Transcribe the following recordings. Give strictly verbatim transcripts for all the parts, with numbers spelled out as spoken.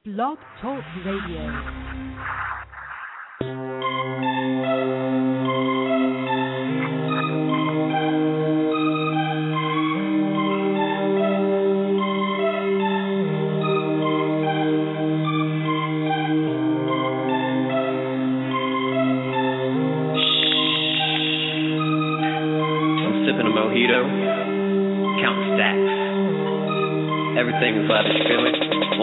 Blog Talk Radio. Everything is lavish, feel it?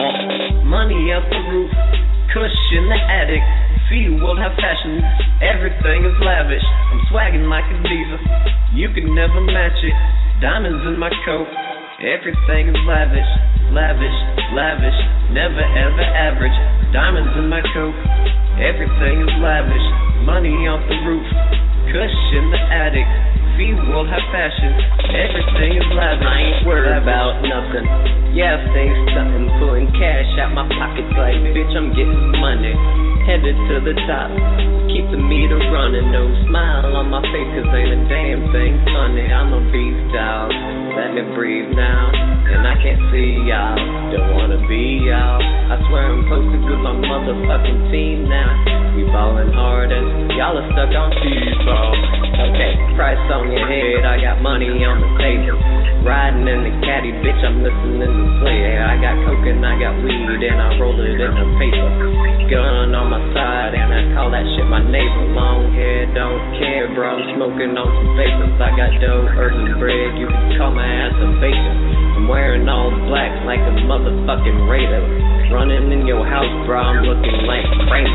Oh. Money out the roof, cushion the attic, feel world have fashion, everything is lavish. I'm swagging like a diva, you can never match it. Diamonds in my coat, everything is lavish, lavish, lavish, never ever average. Diamonds in my coat, everything is lavish. Money off the roof, cushion the attic, feel world have fashion, everything is lavish. I ain't worried about nothing. Yeah, things stunting, pulling cash out my pockets like, bitch, I'm getting money. Headed to the top, keep the meter running. No smile on my face, cause ain't a damn thing funny. I'm a beast out, let me breathe now. And I can't see y'all, don't wanna be y'all. I swear I'm posted with my motherfucking team now. We ballin' hard and y'all are stuck on FIFA. Okay, price on your head, I got money on the table. Riding in the caddy, bitch, I'm listening to play. I got coke and I got weed and I roll it in the paper. Gun on my side and I call that shit my neighbor. Long hair, don't care, bro, I'm smoking on some vapors. I got dough, earth and bread, you can call my ass a bacon. I'm wearing all black like a motherfucking raider. Running in your house, bro, I'm looking like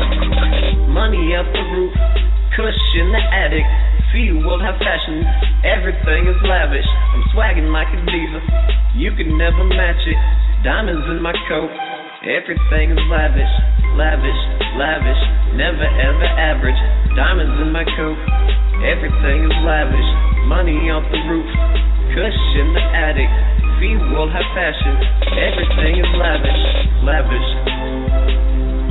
Kramer. Money up the roof, cushion the attic, feel world have fashion, everything is lavish. I'm swagging like a diva, you can never match it. Diamonds in my coat, everything is lavish, lavish, lavish, never ever average. Diamonds in my coat, everything is lavish. Money off the roof, cushion the attic, feel world have fashion, everything is lavish, lavish.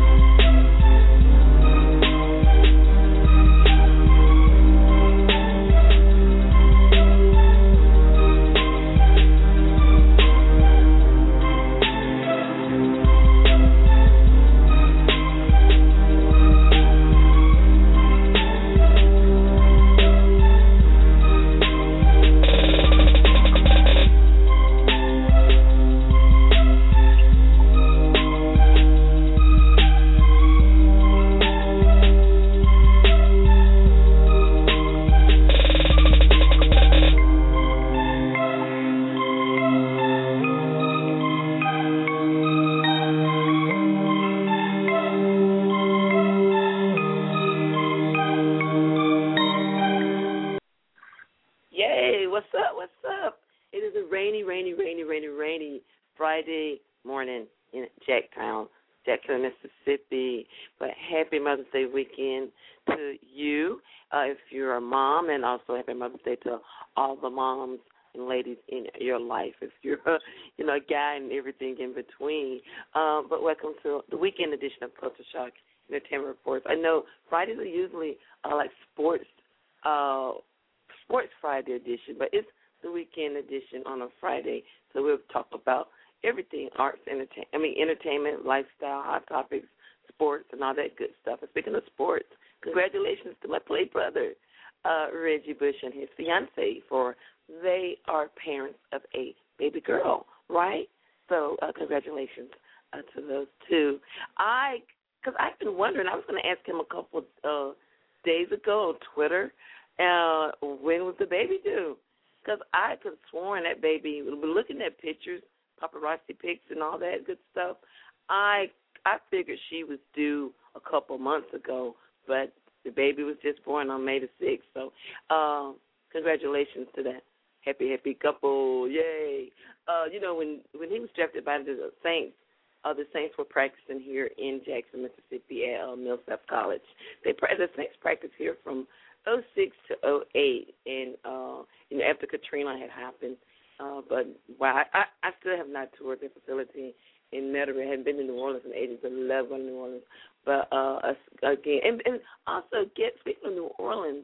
Friday morning in Jacktown, Jackson, Mississippi. But happy Mother's Day weekend to you, uh, if you're a mom, and also happy Mother's Day to all the moms and ladies in your life, if you're, you know, a guy and everything in between. Um, but welcome to the weekend edition of Culture Shock Entertainment Reports. I know Fridays are usually uh, like sports, uh, sports Friday edition, but it's the weekend edition on a Friday, so we'll talk about everything, arts, entertain, I mean, entertainment, lifestyle, hot topics, sports, and all that good stuff. And speaking of sports, congratulations to my play brother, uh, Reggie Bush, and his fiancée, for they are parents of a baby girl, right? So uh, congratulations uh, to those two. I, because I've been wondering, I was going to ask him a couple uh, days ago on Twitter, uh, when was the baby due? Because I could have sworn that baby, looking at pictures, paparazzi pics and all that good stuff, I I figured she was due a couple months ago, but the baby was just born on May the sixth. So uh, congratulations to that happy, happy couple. Yay. Uh, you know, when, when he was drafted by the Saints, uh, the Saints were practicing here in Jackson, Mississippi at uh, Millsap College. They The Saints practiced here from oh six to oh eight, and, uh, you know, after Katrina had happened. Uh, but wow, I, I, I still have not toured the facility in Metairie. I haven't been to New Orleans in ages. I love going to New Orleans. But uh, again, and, and also get speaking of New Orleans,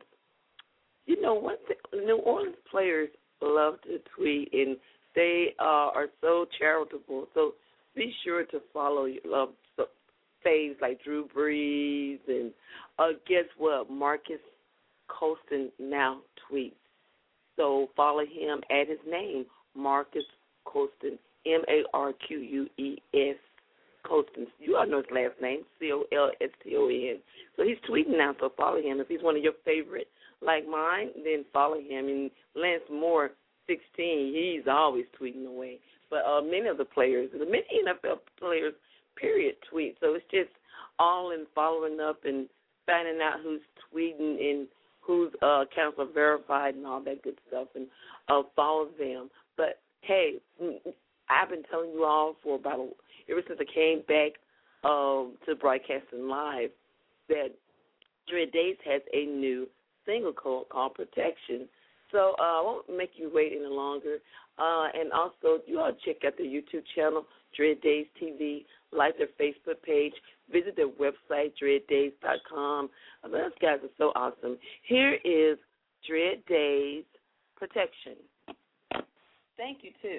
you know, one thing, New Orleans players love to tweet, and they uh, are so charitable. So be sure to follow your love faves like Drew Brees and uh, guess what? Marcus Colston now tweets. So follow him at his name, Marcus Colston, M A R Q U E S, Colston. You all know his last name, C O L S T O N. So he's tweeting now, so follow him. If he's one of your favorite, like mine, then follow him. And Lance Moore, sixteen, he's always tweeting away. But uh, many of the players, the many N F L players, period, tweet. So it's just all in following up and finding out who's tweeting and whose uh, accounts are verified and all that good stuff, and uh, follow them. But, hey, I've been telling you all for about, a, ever since I came back um, to broadcasting live, that Dread Days has a new single called, called Protection. So uh, I won't make you wait any longer. Uh, and also, you all check out their YouTube channel, Dread Days T V, like their Facebook page, visit their website, dread days dot com. Uh, those guys are so awesome. Here is Dread Days Protection. Thank you, too.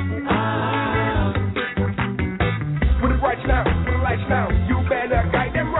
Now, you better guide them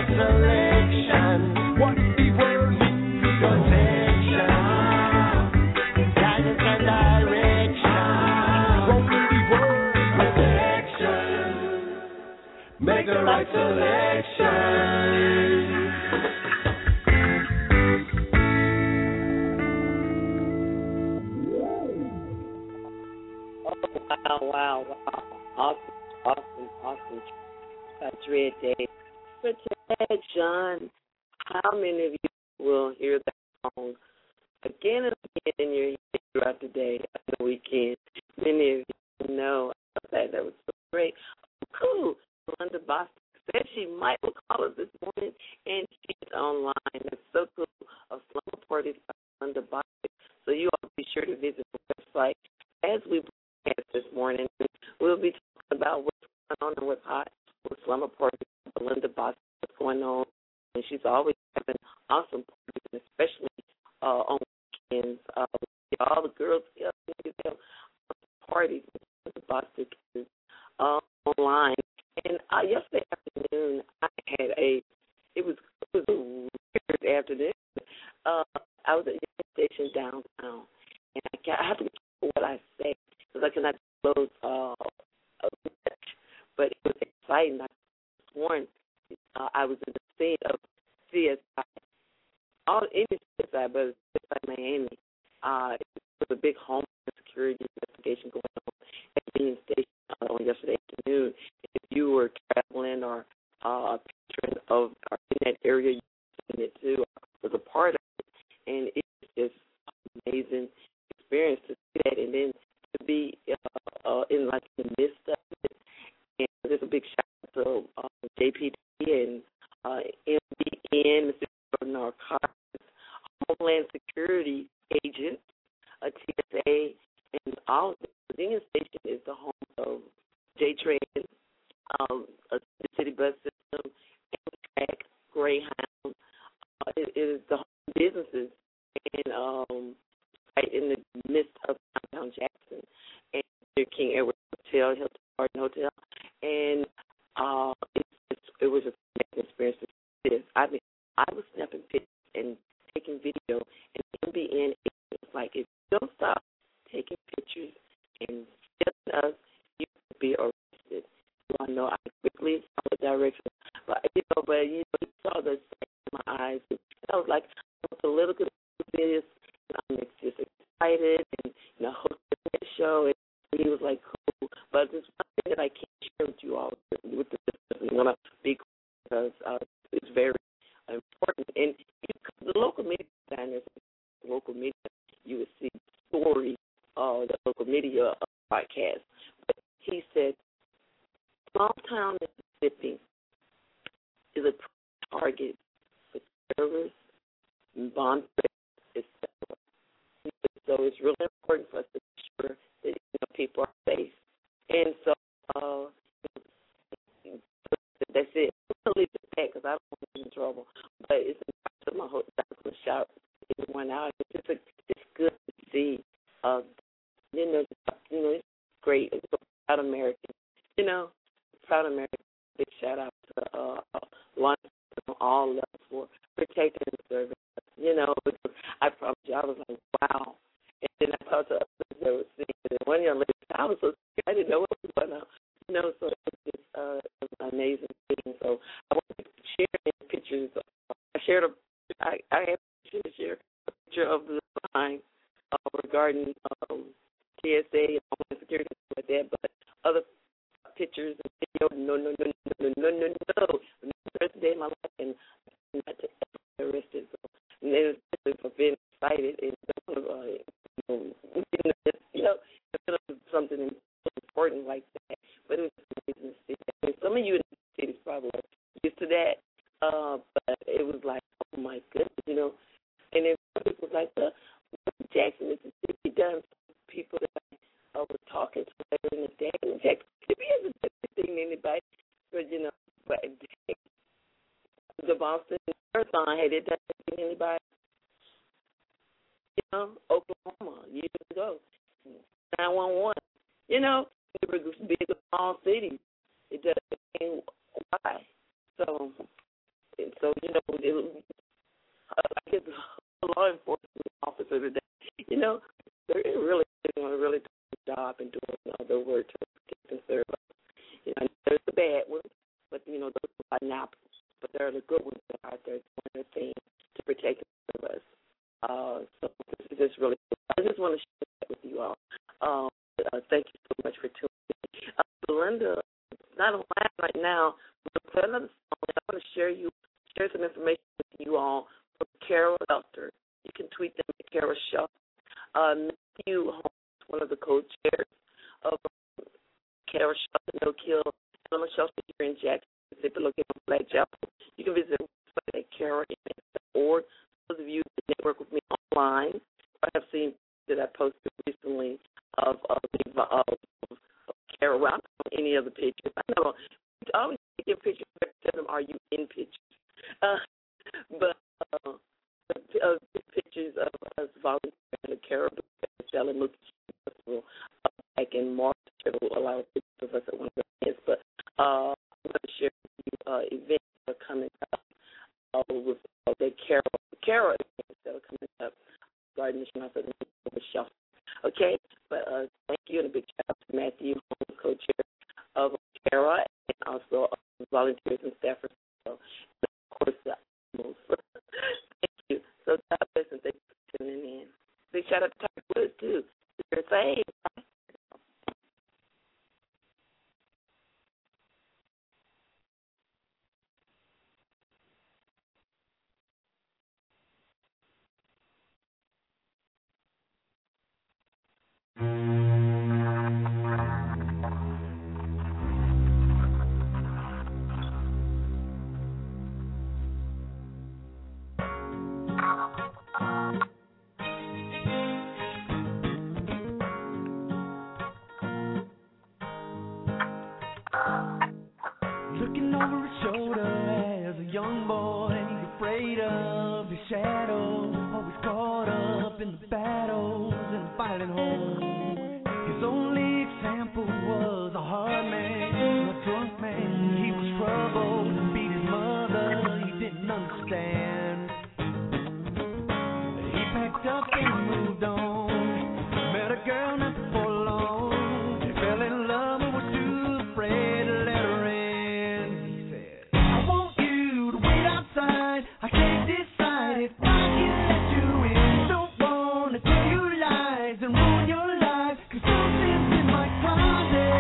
right selection. What the world needs is attention, guidance and direction. From the world protection, make the right selection. Wow, wow, wow. Awesome, awesome, awesome. Uh, Dread Day. Protection. How many of you will hear that song again and again in your head throughout the day and the weekend? Many of you know that. That was so great. Cool. Linda Boston said she might will call us this morning, and she's online. That's so cool. A slumber party by Linda Boston. So you all be sure to visit the website as we this morning. We'll be talking about what's going on and what's hot with Slumber Party. Belinda Boston, what's going on. And she's always having awesome parties, and especially uh, on weekends. Uh, all the girls together, together parties with Belinda Boston is uh, online. And uh, yesterday afternoon, I had a, it was, it was a weird afternoon. Uh, I was at the station downtown, and I, got, I have to be careful what I say, because I cannot disclose uh, much, but it was exciting. I was sworn uh, I was in the scene of C S I, all in C S I, but C S I Miami. Uh, it was a big homeland security investigation going on at the Union Station uh, on yesterday afternoon. If you were traveling or uh, a patron of or in that area, you seen it too, was a part of it, and it was just an amazing experience to see that, and then to be uh, uh, in like the midst of it. And there's a big shout out to uh, J P D and uh, M B N, Mister Narcotics, Homeland Security agents, a T S A, and all of it. The Union Station is the home of J-Train, um, a city bus system, Amtrak, Greyhound. Uh, it, it is the home businesses, and um, right in the midst of downtown Jackson, and the King Edward Hotel, Hilton Garden Hotel, and uh, it, it, it was just an experience to see this. I mean, I was snapping pictures and taking video, and M B N, it was like, if you don't stop taking pictures and filming us, you could be arrested. So I know I quickly saw the direction, but you know, but you know, you saw the sight in my eyes, and I was like, I'm political this. I'm just excited and, you know, hosting that show, and he was like, cool. But there's one thing that I can't share with you all with the business. I'm going to be cool because uh, it's very important. And you, the local media designers, local media, you would see the story of the local media podcast. But he said, small town Mississippi is a target for terrorists, bond threats, et cetera. So it's really important for us to make sure that, you know, people are safe. And so uh, that's it. I'm going to leave it at that because I don't want to get in trouble. But it's important to my whole doctor to shout everyone out. It's just a, it's good to see. Uh, you know, you know, it's great. It's so proud American. You know, proud American. Big shout out to uh, uh, law enforcement on all levels for protecting and serving us. You know, I promise you, I was like, wow. And then I talked to others that were seeing it. And one young lady, I was so scared. I didn't know what was going on. You know, so it was just uh, it was an amazing thing. So I want to share the pictures. I shared a, I, I had to share a picture of the sign uh, regarding um, T S A and Homeland Security and stuff like that, but other pictures and video, no, no, no, no, no, no, no, no. The first day of my life, and not to ever be arrested. So, and then especially for being excited and uh, you know, something important like that. But it was amazing to see that. And some of you in the cities probably are used to that, uh, but it was like, oh my goodness, you know. And then it was like, uh, Jackson, Mississippi, done people that I uh, was talking to later in the day. And Jackson, Mississippi isn't anything to anybody, but you know, but the Boston Marathon, had it done anything to anybody? You know, Oklahoma, years ago, nine one one. You know, it was big or small cities. It doesn't mean why. So you know, it, uh, I get a law enforcement officer today. You know, they're really doing a really good job and doing you know, their work to protect and serve us. You know, there's the bad ones, but you know, those are not. But there are the good ones that are out there doing their thing to protect and serve us. Uh, so this is just really cool. I just want to share that with you all. Um, uh, thank you so much for tuning in. Uh, Belinda, not online right now, but play another song. I want to share you share some information with you all from Carol Shelter. You can tweet them at Carol Shelter. Uh, Matthew Holmes, one of the co-chairs of Carol Shelter, No Kill Animal Shelter here in Jackson, Mississippi, located on Black Chapel. You can visit our website at carol m s dot org. Those of you that network with me online, I have seen that I posted recently of of, of, of Carol. Well, I'm not on any other pictures. I know I always take your pictures and tell them, are you in pictures? Uh, but uh, uh, pictures of us volunteering at the Carol selling Mookie Festival uh, back in March. There were a lot of pictures of us at one of the events. But uh, I'm going to share with you uh, events that are coming up uh, with uh, the Carol, Carol events that are coming up. Garden Mission Office and Shelter. Okay? But uh, thank you, and a big shout out to Matthew, co-chair of Carol, and also uh, volunteers and staffers. So, and of course, the animals. Thank you. So God bless and thank you for tuning in. Big shout out to Tiger Woods, too. You're saved. Looking over his shoulder as a young boy, afraid of his shadow, always caught up in the battles and fighting home. His only example was a hard man, a drunk man. He was troubled, beat his mother, he didn't understand. He packed up and moved on, met a girl not for long. They fell in love but were too afraid to let her in. I can't decide if I can let you in. Don't wanna tell you lies and ruin your life, 'cause something's in my closet.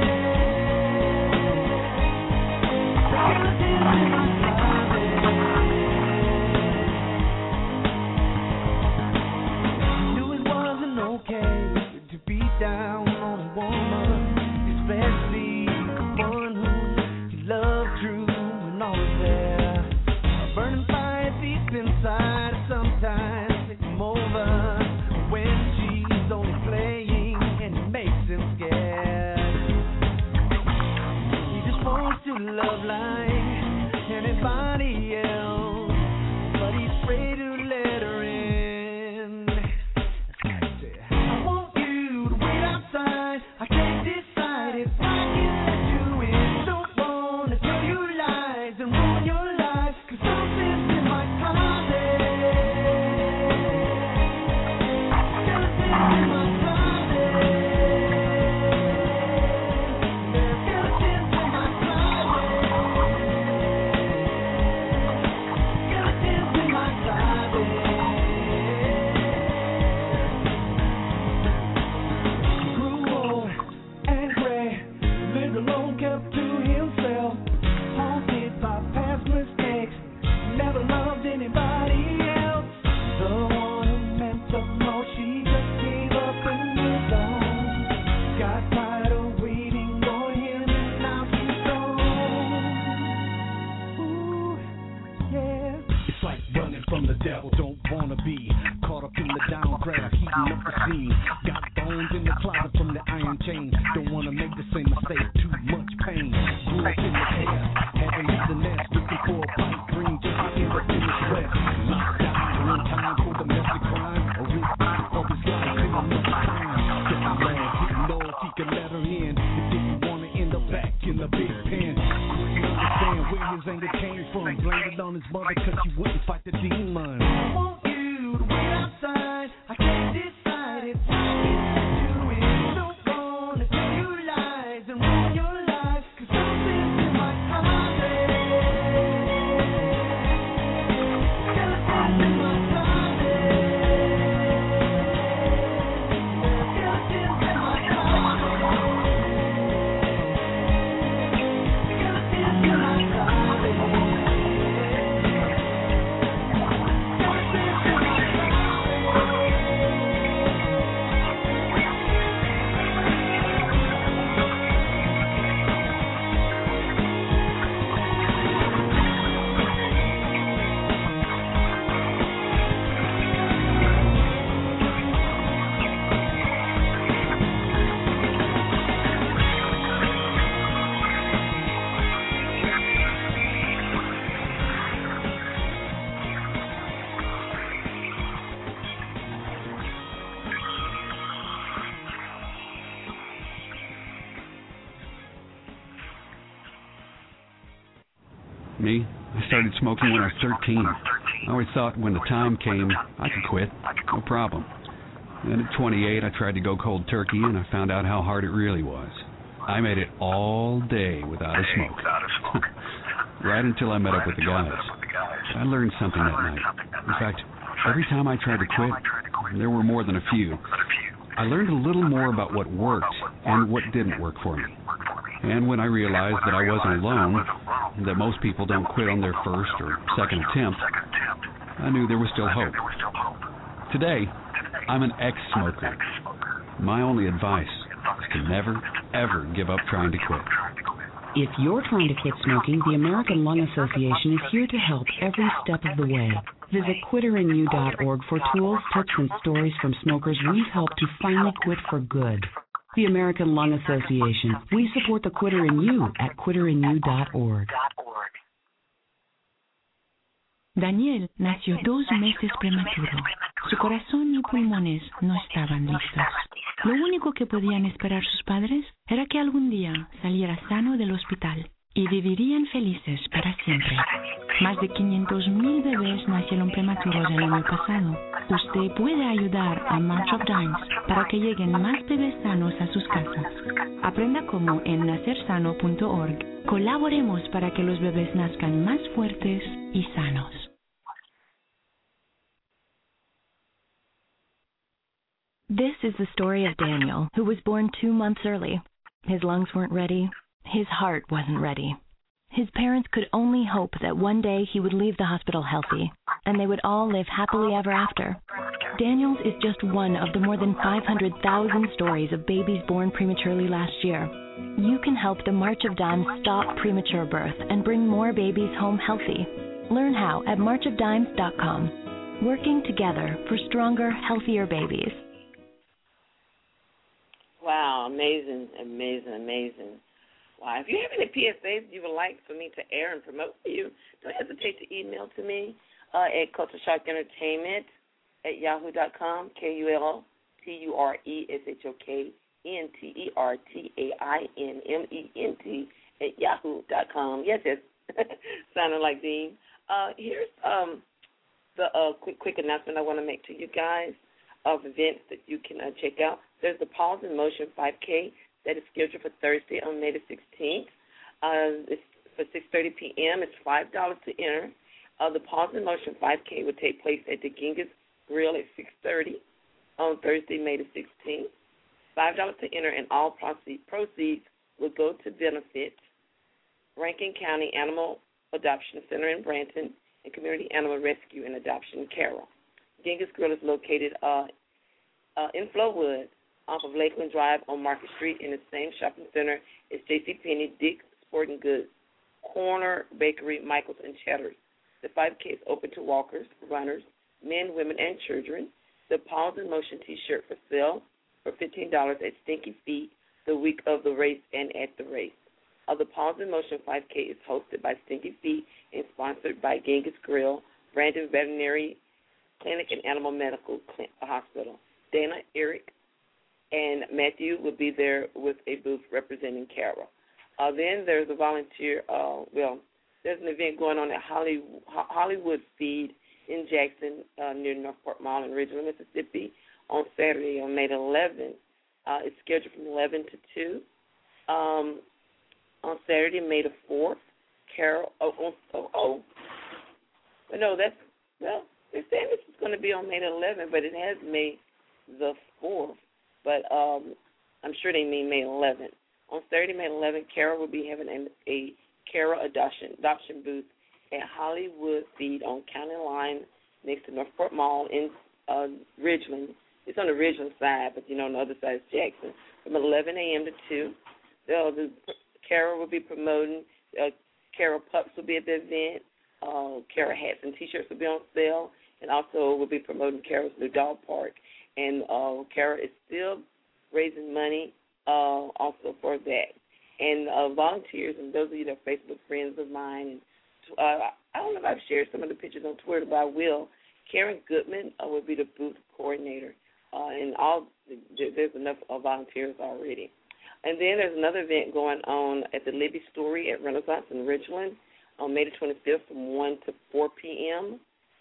Skeletons in my closet. He knew it wasn't okay to be down on a woman, especially one who he loved true and always there. Burning fire deep inside, sometimes it's over when she's only playing and it makes him scared. He just wants to love like anybody else, but he's afraid to let her in. I want you to wait outside, I can't decide if I can let you in. Don't wanna tell you lies and ruin your life, 'cause something's in my closet. Skeletons in my closet. Skeletons in my closet. Skeletons in my closet. He grew old and gray, lived alone, kept to himself, haunted by past mistakes, never loved anybody else. The one who meant the most, she just gave up and moved on. Got tired of waiting on him, and now she's gone. Ooh, yeah. It's like running from the devil, don't wanna be caught up in the downgrade, heating up the scene. Got bones in the closet from the iron chain, don't wanna make the same mistake, too much pain. Grew up in the chaos, had to leave the nest, looking for a pipe dream just to end up in the stress. Locked down, one time for domestic crime, a risk of his life, in another time. Getting mad, didn't know if he could let her in, if didn't wanna end up back in the big pen. Couldn't understand where his anger came from. Blamed it on his mother cause she wouldn't fight the demon. I want you to wait outside. I can't decide if I can do it. Don't wanna tell you lies and ruin your life. Cause something's in my closet. Skeletons in my closet. Skeletons in my closet. Skeletons in my closet. Me, I started smoking when I was thirteen. I always thought when the time came, I could quit, no problem. Then at twenty-eight, I tried to go cold turkey, and I found out how hard it really was. I made it all day without a smoke. Right until I met up with the guys. I learned something that night. In fact, every time I tried to quit, there were more than a few, I learned a little more about what worked and what didn't work for me. And when I realized that I wasn't alone, that most people don't quit on their first or second attempt, I knew there was still hope. Today, I'm an ex-smoker. My only advice is to never, ever give up trying to quit. If you're trying to quit smoking, the American Lung Association is here to help every step of the way. Visit quitter in you dot org for tools, tips, and stories from smokers we've helped to finally quit for good. The American Lung Association. We support the quitter in you at quitter in you dot org. Daniel nació dos meses prematuro. Su corazón y pulmones no estaban listos. Lo único que podían esperar sus padres era que algún día saliera sano del hospital y vivirían felices para siempre. Más de quinientos mil bebés nacieron prematuros el año pasado. Usted puede ayudar a March of Dimes para que lleguen más bebés sanos a sus casas. Aprenda cómo en nacer sano punto org. Colaboremos para que los bebés nazcan más fuertes y sanos. This is the story of Daniel, who was born two months early. His lungs weren't ready. His heart wasn't ready. His parents could only hope that one day he would leave the hospital healthy, and they would all live happily ever after. Daniel's is just one of the more than five hundred thousand stories of babies born prematurely last year. You can help the March of Dimes stop premature birth and bring more babies home healthy. Learn how at march of dimes dot com. Working together for stronger, healthier babies. Wow, amazing, amazing, amazing. Wow, if you have any P S As you would like for me to air and promote for you, don't hesitate to email to me uh, at Culture Shock Entertainment at yahoo dot com, K U L T U R E S H O K N T E R T A I N M E N T at yahoo dot com. Yes, yes, sounding like Dean. Uh, here's um, the uh, quick, quick announcement I want to make to you guys of events that you can uh, check out. There's the Pause in Motion five K that is scheduled for Thursday on May the sixteenth. Uh, it's for six thirty p.m. It's five dollars to enter. Uh, the Pause in Motion five K will take place at the Genghis Grill at six thirty on Thursday, May the sixteenth. five dollars to enter, and all proceeds will go to benefit Rankin County Animal Adoption Center in Branton and Community Animal Rescue and Adoption in Carroll. Genghis Grill is located uh, uh, in Flowood, off of Lakeland Drive on Market Street, in the same shopping center as JCPenney, Dick's Sporting Goods, Corner Bakery, Michael's, and Cheddar's. The five K is open to walkers, runners, men, women, and children. The Pause in Motion T-shirt for sale for fifteen dollars at Stinky Feet the week of the race and at the race. Uh, the Pause in Motion five K is hosted by Stinky Feet and sponsored by Genghis Grill, Brandon Veterinary Clinic, and Animal Medical Hospital. Dana, Eric, and Matthew will be there with a booth representing Carroll. Uh, then there's a volunteer, uh, well, there's an event going on at Holly, Hollywood Feed in Jackson uh, near Northport Mall in Ridgeland, Mississippi on Saturday on May eleventh. Uh, it's scheduled from eleven to two. Um, on Saturday, May the fourth, Carol, oh, oh, oh, oh. But no, that's, well, they're saying this is going to be on May the eleventh, but it has May the fourth. But um, I'm sure they mean May eleventh. On Saturday, May eleventh, Carol will be having a, a Carol adoption, adoption booth at Hollywood Feed on County Line next to Northport Mall in uh, Ridgeland. It's on the Ridgeland side, but, you know, on the other side is Jackson. From eleven a.m. to two, uh, the, Carol will be promoting. Uh, Carol Pups will be at the event. Uh, Carol hats and T-shirts will be on sale. And also will be promoting Carol's new dog park. And uh, Carol is still raising money uh, also for that. And uh, volunteers, and those of you that are Facebook friends of mine, and uh, I don't know if I've shared some of the pictures on Twitter, but I will. Karen Goodman uh, will be the booth coordinator. Uh, and all there's enough uh, volunteers already. And then there's another event going on at the Libby Story at Renaissance in Richland on May the twenty-fifth from one to four p.m.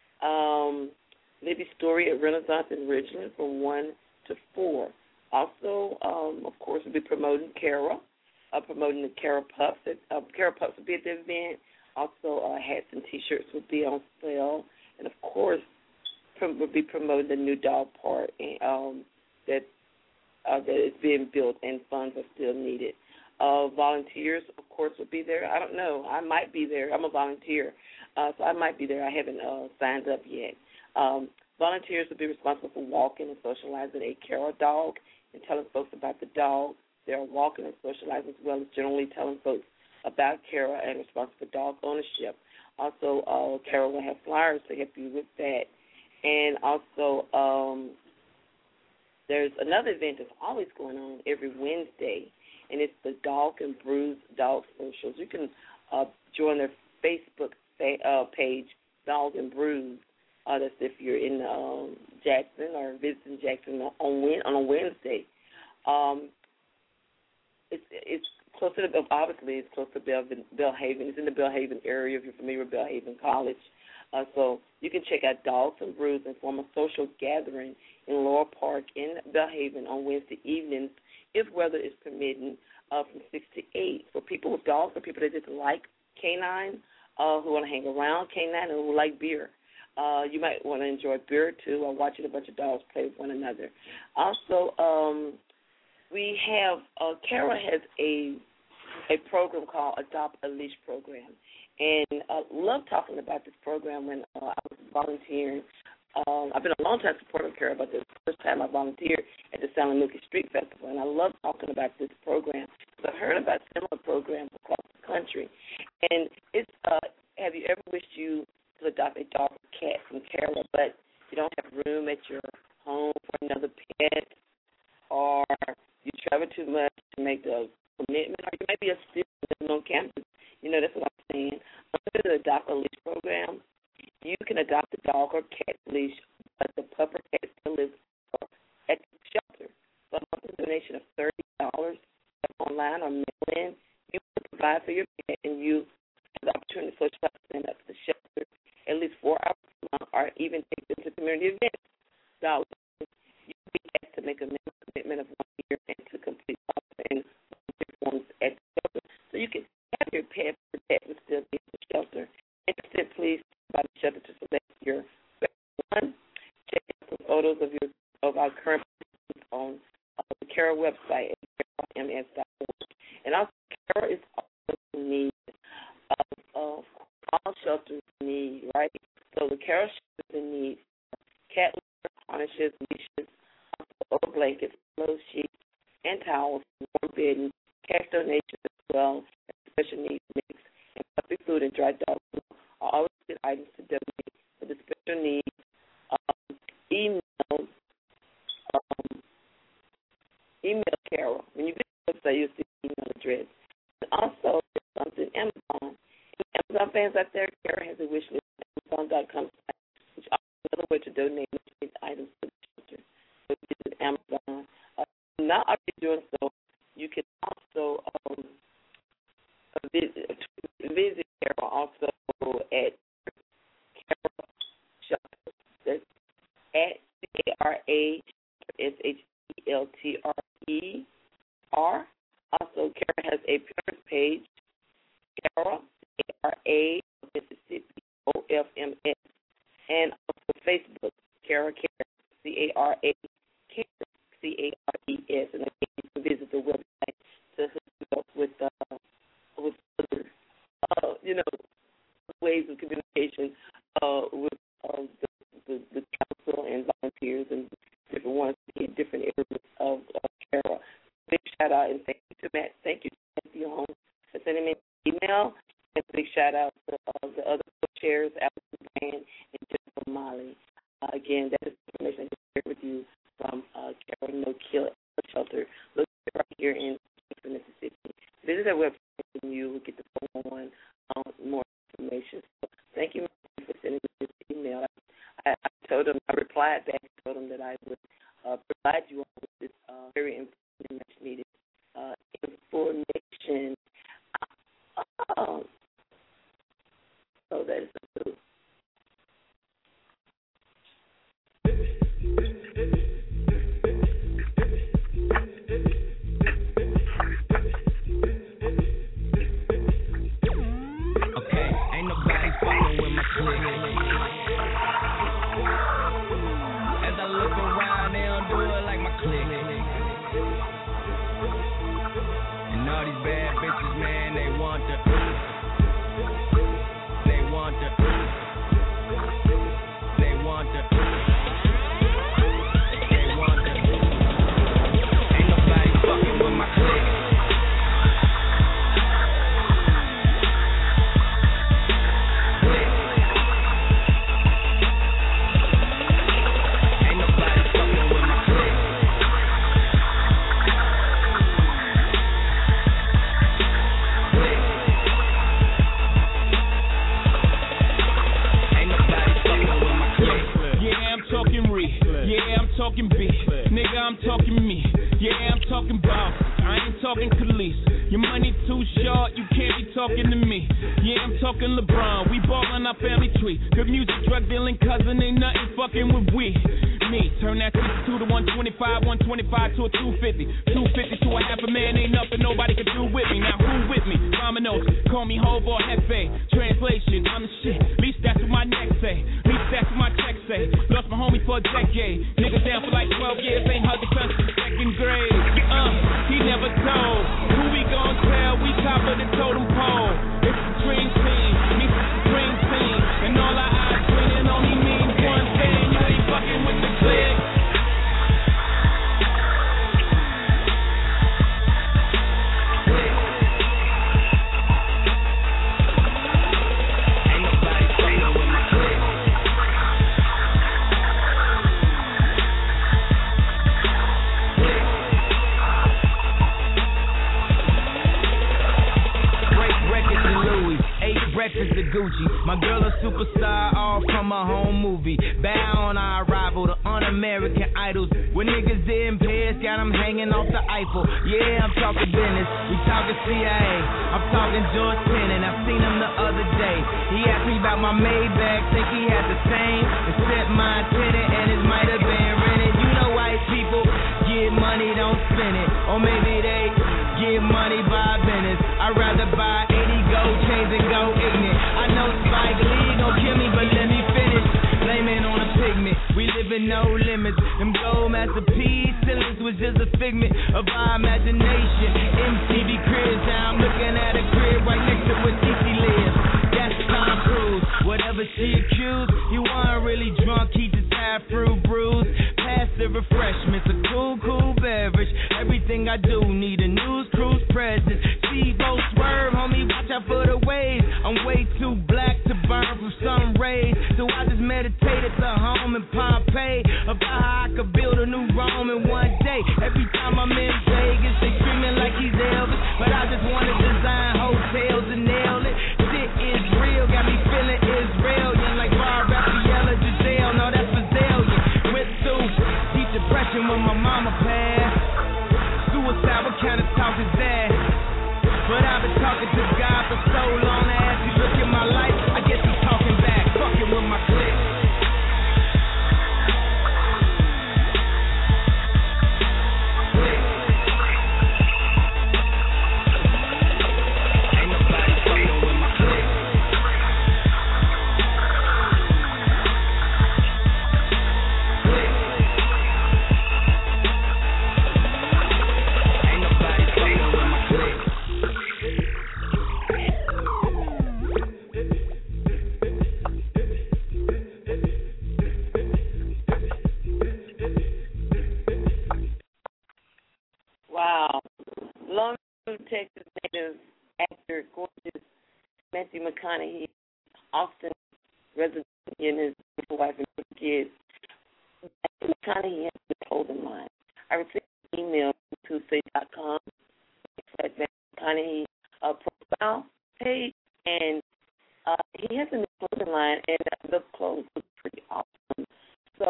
Um, Libby Story at Renaissance in Richland from one to four. Also, um, of course, we'll be promoting Cara, uh, promoting the Cara Pups. Uh, Cara Pups will be at the event. Also, uh, hats and T-shirts will be on sale. And, of course, prom- we'll be promoting the new dog park um, that uh, that is being built, and funds are still needed. Uh, volunteers, of course, will be there. I don't know. I might be there. I'm a volunteer, uh, so I might be there. I haven't uh, signed up yet. Um, volunteers will be responsible for walking and socializing a Cara dog and telling folks about the dog. They're walking and socializing as well as generally telling folks about Cara and responsible for dog ownership. Also, uh, Cara will have flyers to help you with that. And also, um, there's another event that's always going on every Wednesday, and it's the Dog and Brews Dog Socials. You can uh, join their Facebook fa- uh, page, Dog and Brews. Uh, that's if you're in um, Jackson or visiting Jackson on, on a Wednesday. Um, it's it's close to the, obviously it's close to Bell, Belhaven. It's in the Belhaven area if you're familiar with Belhaven College. Uh, so you can check out Dogs and Brews and form a social gathering in Laurel Park in Belhaven on Wednesday evenings if weather is permitting uh, from six to eight. For people with dogs or people that just like canine, uh, who want to hang around canine and who like beer. Uh, you might want to enjoy beer, too, or watching a bunch of dogs play with one another. Also, um, we have, uh, Cara has a a program called Adopt a Leash program. And I uh, love talking about this program when uh, I was volunteering. Um, I've been a long-time supporter of Cara, but this is the first time I volunteered at the San Luis Street Festival, and I love talking about this program because I've heard about similar programs across the country. And it's, uh, have you ever wished you to adopt a dog or cat from Cara, but you don't have room at your home for another pet, or you travel too much to make the commitment, or you might be a student living on campus? You know, that's what I'm saying. Under the Adopt a Leash program, you can adopt a dog or cat leash, but the pup or cat still lives at the shelter. For a monthly donation of thirty dollars online or mail in, you can provide for your pet, and you have the opportunity to socialize them at the shelter at least four hours a month, or even take them to community events. So you will be asked to make a minimum commitment of one year and to complete foster and forms at the shelter. So you can have your pet, your pet will still be at the shelter. Interested, please by the shelter to select your one. Check out some photos of your of our current on uh, the Cara website at cara m s dot org. And also, Cara is also in need of, of all shelters need, right? So the Cara shelters in need cat litter, harnesses, leashes, also blankets, pillow sheets, and towels, warm bedding, cash donations as well, and special needs mix, and puppy food and dry dog food are always good items to donate for the special needs. Um, email, um, email Cara. When you visit the website, you'll see the email address. And also, there's something Amazon. Amazon fans out there, Cara has a wish list at amazon dot com, which offers another way to donate these items to the shelter. So visit Amazon. Uh, not already doing so, you can also um, visit, visit Cara also R A S H E L T R E R. Also, Kara has a parents page, Kara, C A R A, Mississippi, O F M S, and also Facebook, Kara Care, C A R A, Care, C A R E S. And again, you can visit the website to hook you up with, uh, with other, uh, you know, ways of communication uh, with uh, the, the, the council and volunteers and different ones in different areas of uh, Kara. Big shout out and thank you to Matt. Thank you to Matthew Holmes for sending me an email. And big shout out to uh, the other co-chairs, Allison Brand and Jennifer Molly. Uh, again, that is information I can share with you from uh, Kara No Kill Shelter, located right here in Mississippi. Visit our website and you will get the phone on um, more information. So thank you for sending me this email. I, I, I told them, I replied back and told them that I would uh, provide you all with this uh, very important and much needed uh, information. Oh. So that is the truth.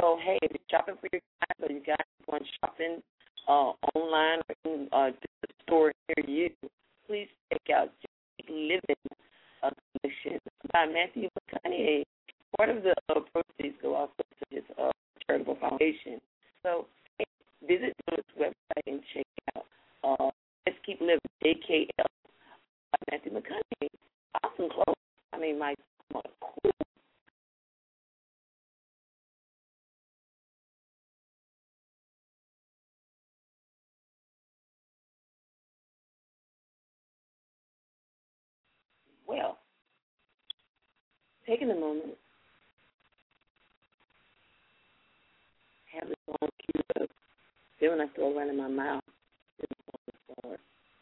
So, hey, if you're shopping for your guys or you guys going shopping uh, online or in uh, the store near you, please check out Just Keep Living uh, collection by Matthew McConaughey. Part of the uh, proceeds go also to his uh, charitable foundation. So, hey, visit his website and check out uh, Let's Keep Living, A K L, by Matthew McConaughey. Awesome clothes. I mean, my cool. Well, taking a moment, have the song queued up. Then when I start running my mouth, then the song will start.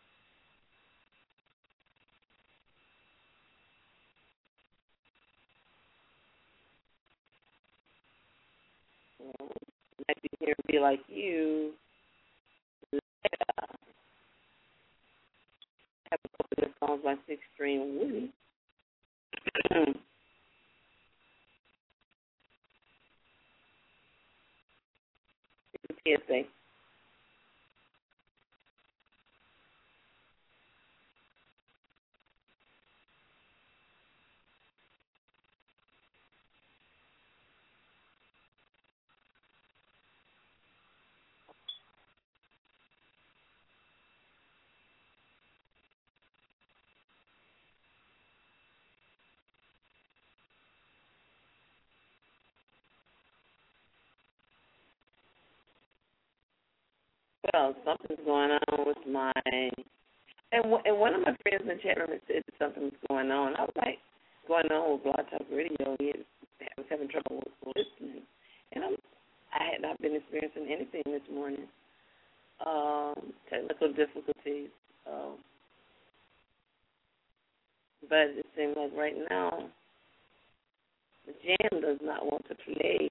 Well, you might be here and be like you. Yeah. Have a couple of songs by Six String Woody. It's a P S A. Well, something's going on with my, and, w- and one of my friends in the chat room had said that something was going on. I was like, going on with Blog Talk Radio. He had, was having trouble with listening. And I'm, I had not been experiencing anything this morning. Um, technical difficulties. Um, but it seems like right now, the jam does not want to play.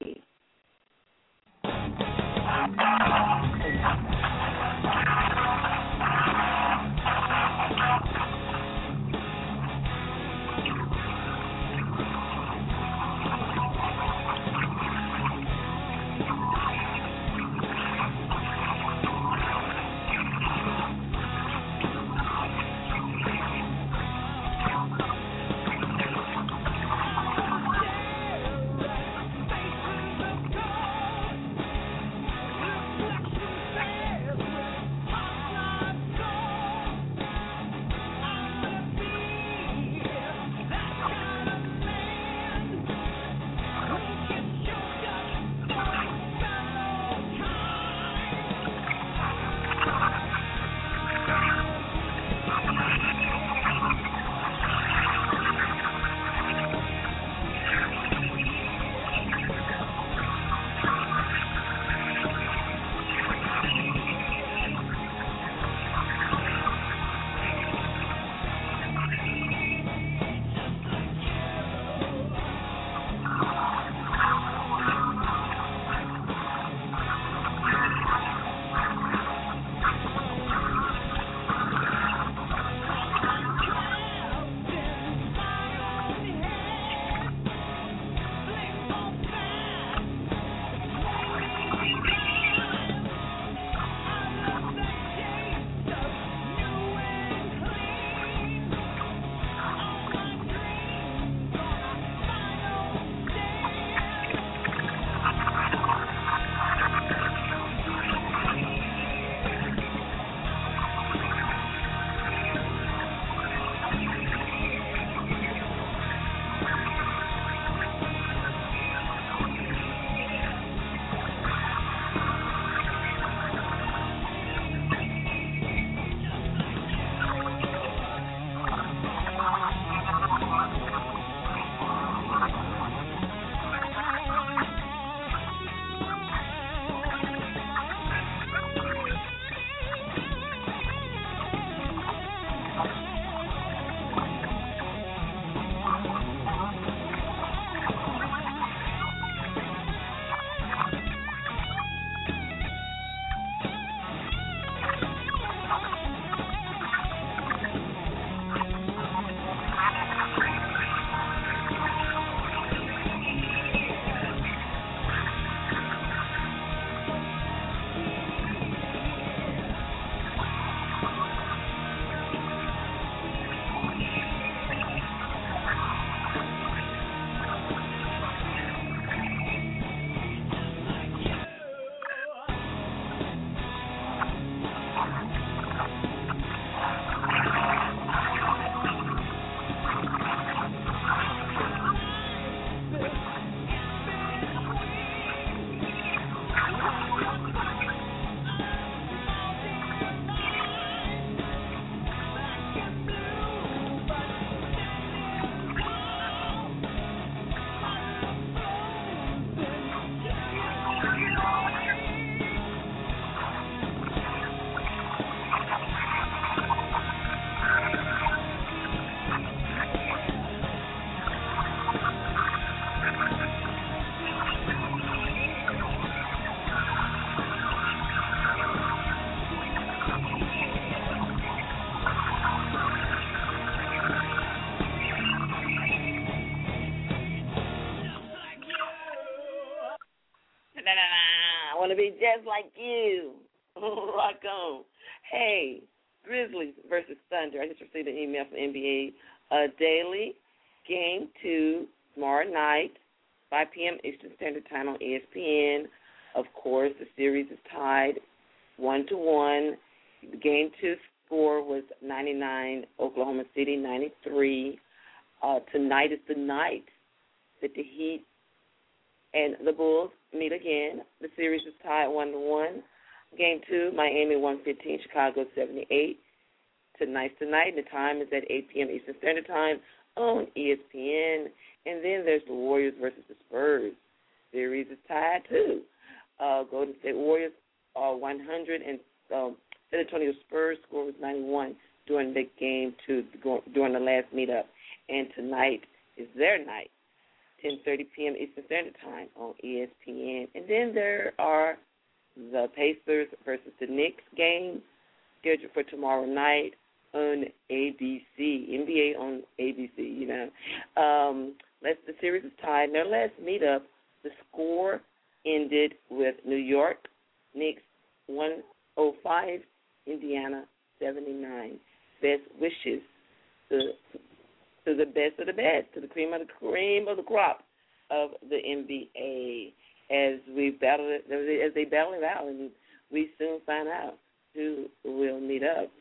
I want to be just like you. Rock on. Hey, Grizzlies versus Thunder. I just received an email from N B A uh, Daily. Game two, tomorrow night, five p.m. Eastern Standard Time on E S P N. Of course, the series is tied one to one. Game two score was ninety-nine, Oklahoma City ninety-three. Uh, tonight is the night that the Heat and the Bulls meet again. The series is tied one to one. Game two, Miami one fifteen, Chicago seventy-eight. Tonight's tonight. The time is at eight p.m. Eastern Standard Time on E S P N. And then there's the Warriors versus the Spurs. Series is tied too. Uh, Golden State Warriors are one hundred, and um, San Antonio Spurs score was ninety-one during the game two, during the last meetup. And tonight is their night, ten thirty p.m. Eastern Standard Time on E S P N. And then there are the Pacers versus the Knicks game scheduled for tomorrow night on A B C, N B A on A B C, you know. Um, let's, the series is tied. In their last meetup, the score ended with New York Knicks one oh five, Indiana seventy-nine. Best wishes to, to the best of the best, to the cream of the cream of the crop of the N B A as we battle it, as they battle it out, and we soon find out who will meet up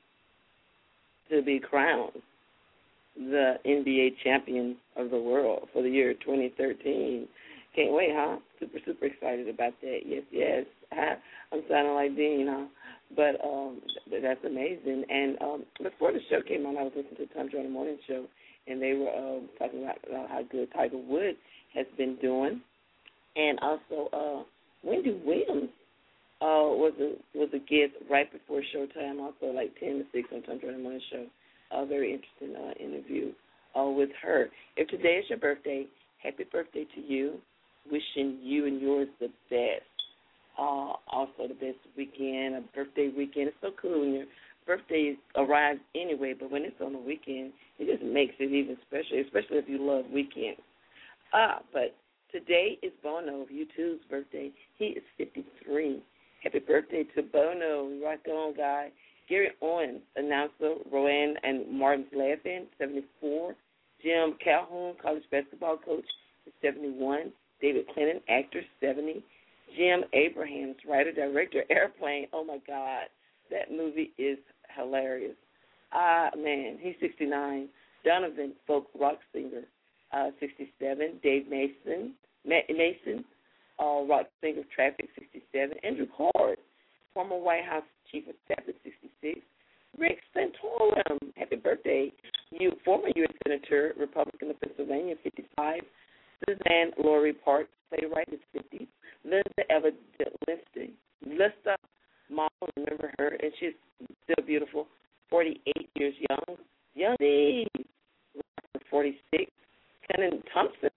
to be crowned the N B A champion of the world for the year twenty thirteen. Can't wait, huh? Super, super excited about that. Yes, yes. I'm sounding like Dean, huh? But um, that's amazing. And um, before the show came on, I was listening to the Tom Joyner Morning Show, and they were um, talking about uh, how good Tiger Woods has been doing. And also, uh, Wendy Williams uh, was a was a guest right before showtime, also like ten to six on Tom Joyner Morning Show. A very interesting uh, interview uh, with her. If today is your birthday, happy birthday to you. Wishing you and yours the best. Uh, also the best weekend, a birthday weekend. It's so cool when your birthday arrives anyway, but when it's on the weekend, it just makes it even special, especially if you love weekends. Ah, but today is Bono, U two's birthday. He is fifty-three. Happy birthday to Bono. Rock on, guy. Gary Owens, announcer, Rowan and Martin's Laughing, seventy-four. Jim Calhoun, college basketball coach, is seventy-one. David Clinton, actor, seventy. Jim Abrahams, writer, director, Airplane. Oh, my God. That movie is hilarious. Ah, man, he's sixty-nine. Donovan, folk rock singer, uh, sixty-seven. Dave Mason, Mason, uh, rock singer, Traffic, sixty-seven. Andrew Card, former White House chief of staff, at sixty-six. Rick Santorum, happy birthday. You, former U S Senator, Republican of Pennsylvania, fifty-five. Suzanne Laurie Park, playwright, is fifty. Linda Eva Linsky, Lista model, remember her, and she's still beautiful, forty-eight years young. Young Steve, forty-six. Kenan Thompson,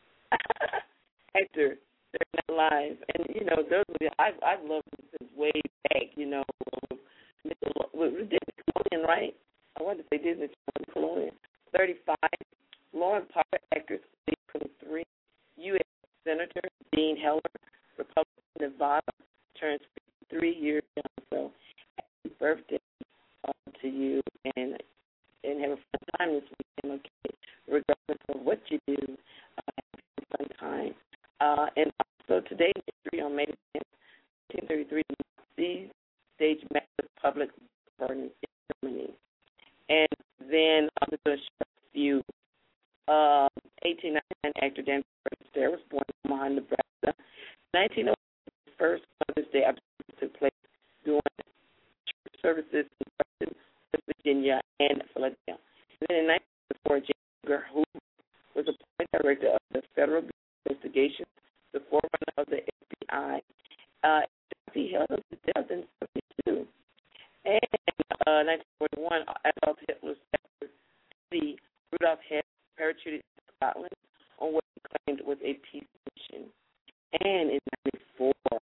actor, they're not alive. And, you know, those are the, I've, I've loved them since way back, you know, with Disney Colonian, right? I wanted to say Disney Colonian. thirty-five. Lauren Parker, actress, twenty-three. U S Senator Dean Heller, Republican, Nevada, turns fifty-three years young. So happy birthday uh, to you, and and have a fun time this weekend, okay? Regardless of what you do, uh, have a fun time. Uh, and also today, history on May tenth, nineteen thirty-three, Nazis staged massive public burning in Germany. And then I'm just going to show a few. Uh, eighteen ninety-nine, actor Dan Fair was born in Omaha, Nebraska. nineteen oh eight, the first Mother's Day took place during church services in West Virginia and Philadelphia. And then in nineteen oh four, J. who was appointed director of the Federal Investigation, the forerunner of the F B I. Uh, he held up to death in seventy-two. And uh, nineteen forty-one, Adolf Hitler's effort to see Rudolf Hess parachuted to Scotland on what he claimed was a peace mission. And in ninety-four,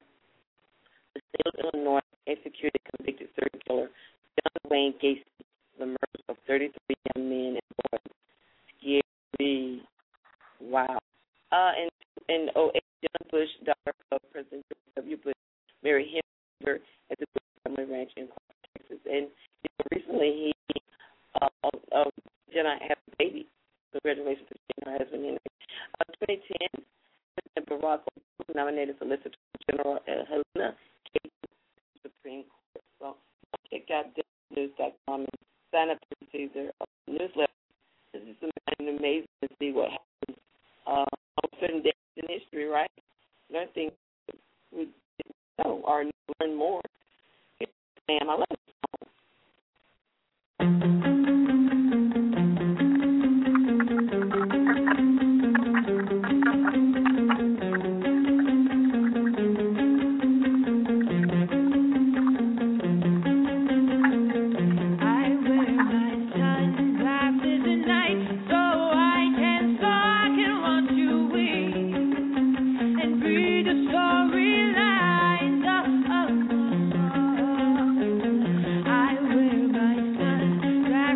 the state of Illinois executed convicted serial killer John Wayne Gacy, the murder of thirty-three young men and boys. Scary. Wow. Uh, in in oh eight, Bush, daughter of President George W. Bush, married Henry Weaver at the Bush Family Ranch in Clark, Texas. And you know, recently he, uh, uh, Jenna had a baby. Congratulations to Jenna and her husband. In uh, twenty ten, President Barack Obama nominated Solicitor General uh, Helena Cayton to the Supreme Court. So check out news dot com and sign up to receive their uh, newsletter. This is amazing to see what happens uh, on certain days in history, right? Learn things we didn't know or learn more. Sam, I love this song. I wear my sunglasses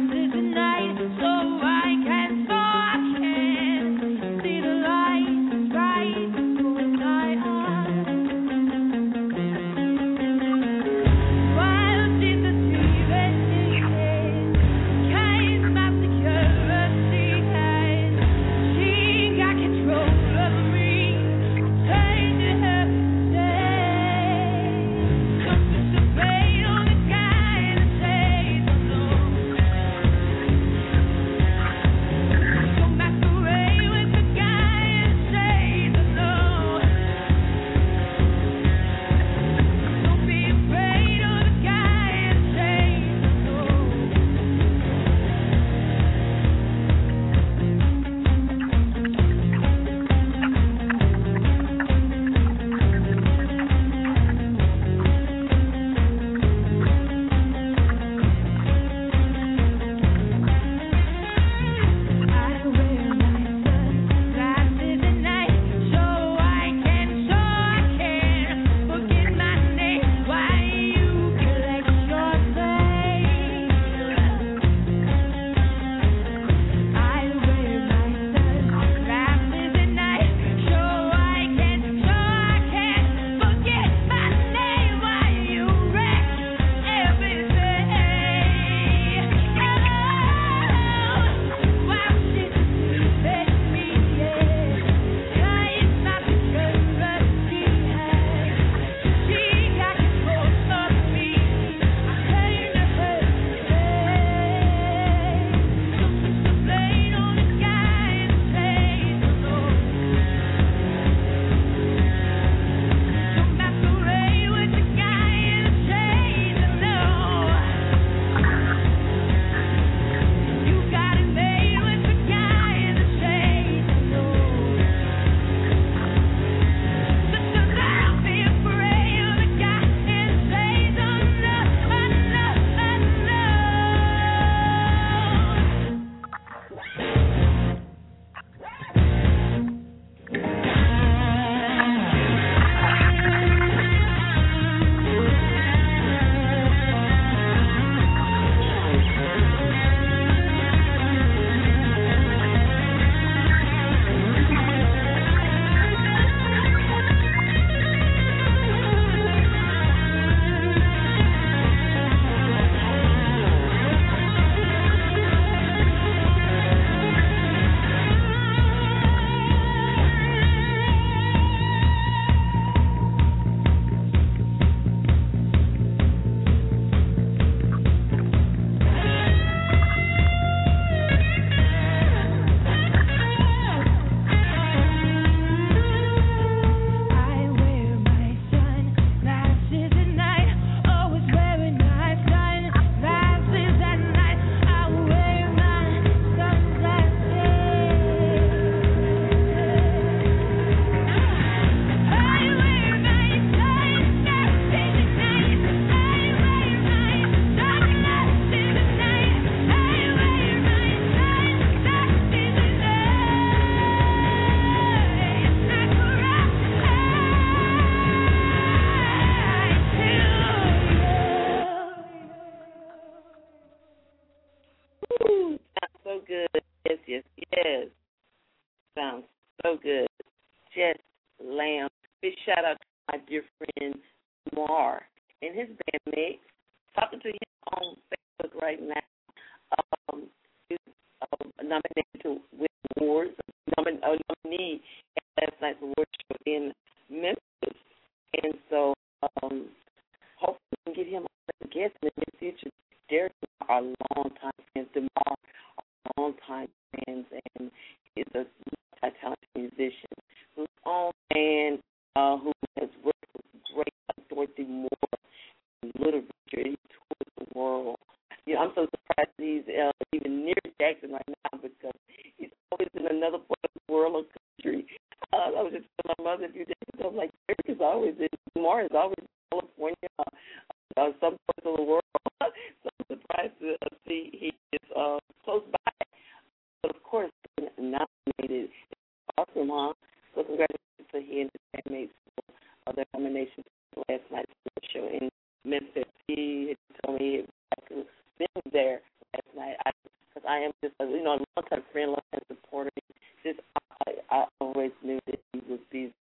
shout out to my dear friend Mar and his bandmate. Talking to him on Facebook right now. Um, he's uh, nominated to win awards, nomin- uh, nominee at last night's award show in Memphis. And so um, hopefully we can get him as a guest in the near future. Derek is our longtime friends. DeMar, our longtime friends, and he's a multi-talented musician who's on band, uh, who has worked with great like Dorothy Moore and Little Richard. He tours the world. You know, I'm so surprised he's uh, even near Jackson right now because he's always in another part of the world or country. Uh, I was just telling my mother a few days ago, I'm like, Derek is always in, DeMar is always in California, uh, uh, some parts of the world. So I'm surprised to uh, see he is uh, close by. But of course, nominated. It's awesome, huh? So congratulations to he and his bandmates for uh, their nomination for last night's show in Memphis. He told me I could been there last night because I, I am just a, you know, a long-time friend, long-time supporter. Just I, I always knew that he would be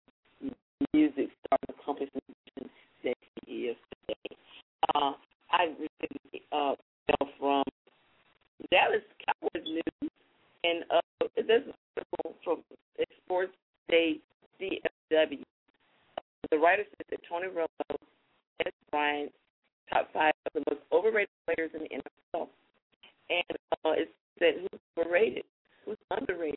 music star and accomplishment that he is today. Uh, I received uh, from Dallas Cowboys News, and uh, this is from Sports Day D F W. The writer says that Tony Romo, Dez Bryant, top five of the most overrated players in the N F L. And uh, it said who's overrated, who's underrated.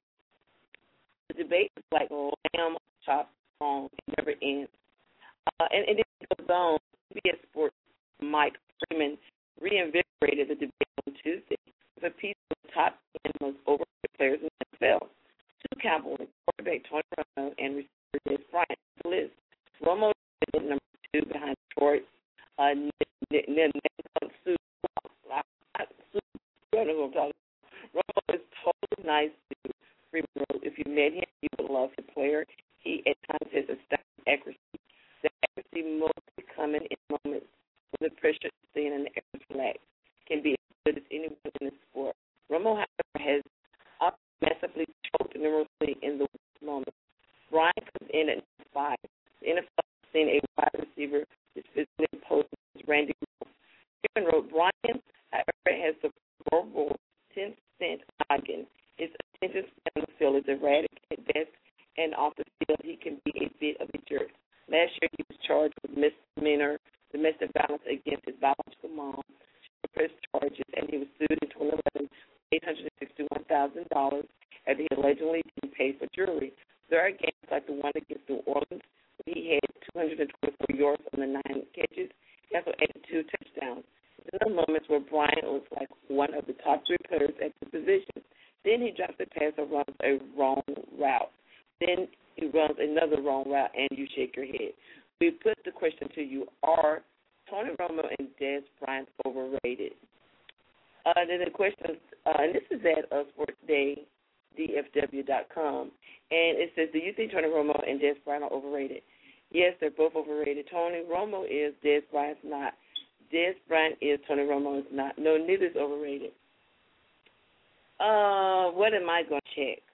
The debate is like lamb chopped strong. It never ends. Uh, and, and it goes on. C B S Sports' Mike Freeman reinvigorated the debate on Tuesday with a piece of the top ten most overrated players in the N F L. Two Cowboys, quarterback Tony Romo and receiver Dez Bryant. The list. Romo is number two behind Detroit. Uh, I don't know who I'm talking about. Romo is totally nice to Freeman wrote. If you met him, you would love the player. He at times has astounding accuracy. The accuracy mostly coming in moments when the pressure is thin and the effort relaxed. Can be as good as anyone in the sport. Romo, however, has massively choked numerously in the worst moments. Bryant comes in at five. The N F L has seen a wide receiver is physically imposing Randy Moss. Freeman wrote, Bryant, however, has the verbal ten cent noggin. His attention span on the field is erratic at best, and off the field he can be a bit of a jerk. Last year he was charged with misdemeanor domestic violence against his biological mom, press charges, and he was sued in twenty eleven for eight hundred sixty-one thousand dollars after he allegedly didn't pay for jewelry. There are games like the one against New Orleans where he had two hundred twenty-four yards on the nine catches. He also added two touchdowns. There are moments where Bryant looks like one of the top three players at the position. Then he drops a pass or runs a wrong route. Then he runs another wrong route, and you shake your head. We put the question to you, are Tony Romo and Dez Bryant overrated? Uh, then the question, uh, and this is at uh, sports day D F W dot com, and it says, do you think Tony Romo and Dez Bryant are overrated? Yes, they're both overrated. Tony Romo is, Dez Bryant's not. Dez Bryant is, Tony Romo is not. No, neither is overrated. Uh, what am I going to check?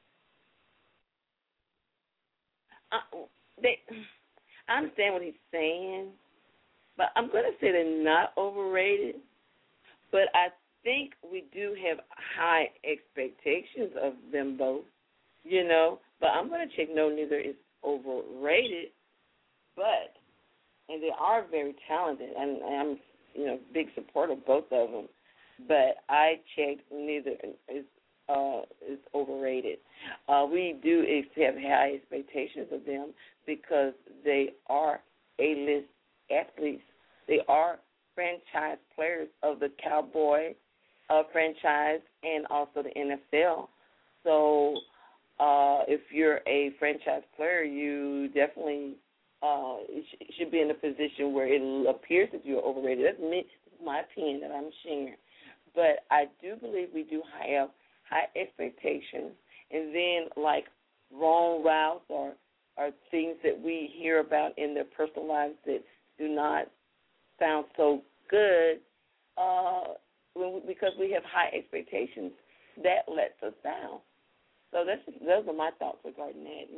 Uh, they, I understand what he's saying, but I'm going to say they're not overrated. But I think we do have high expectations of them both, you know. But I'm going to check no, neither is overrated. But, and they are very talented, and I'm, you know, big supporter of both of them. But I checked neither is uh, is overrated. Uh, we do have high expectations of them because they are A-list athletes. They are franchise players of the Cowboy uh, franchise and also the N F L. So uh, if you're a franchise player, you definitely uh, sh- should be in a position where it appears that you're overrated. That's me, that's my opinion that I'm sharing. But I do believe we do have high expectations, and then like wrong routes or, or things that we hear about in their personal lives that do not sound so good, uh, when we, because we have high expectations, that lets us down. So that's just, those are my thoughts regarding that. And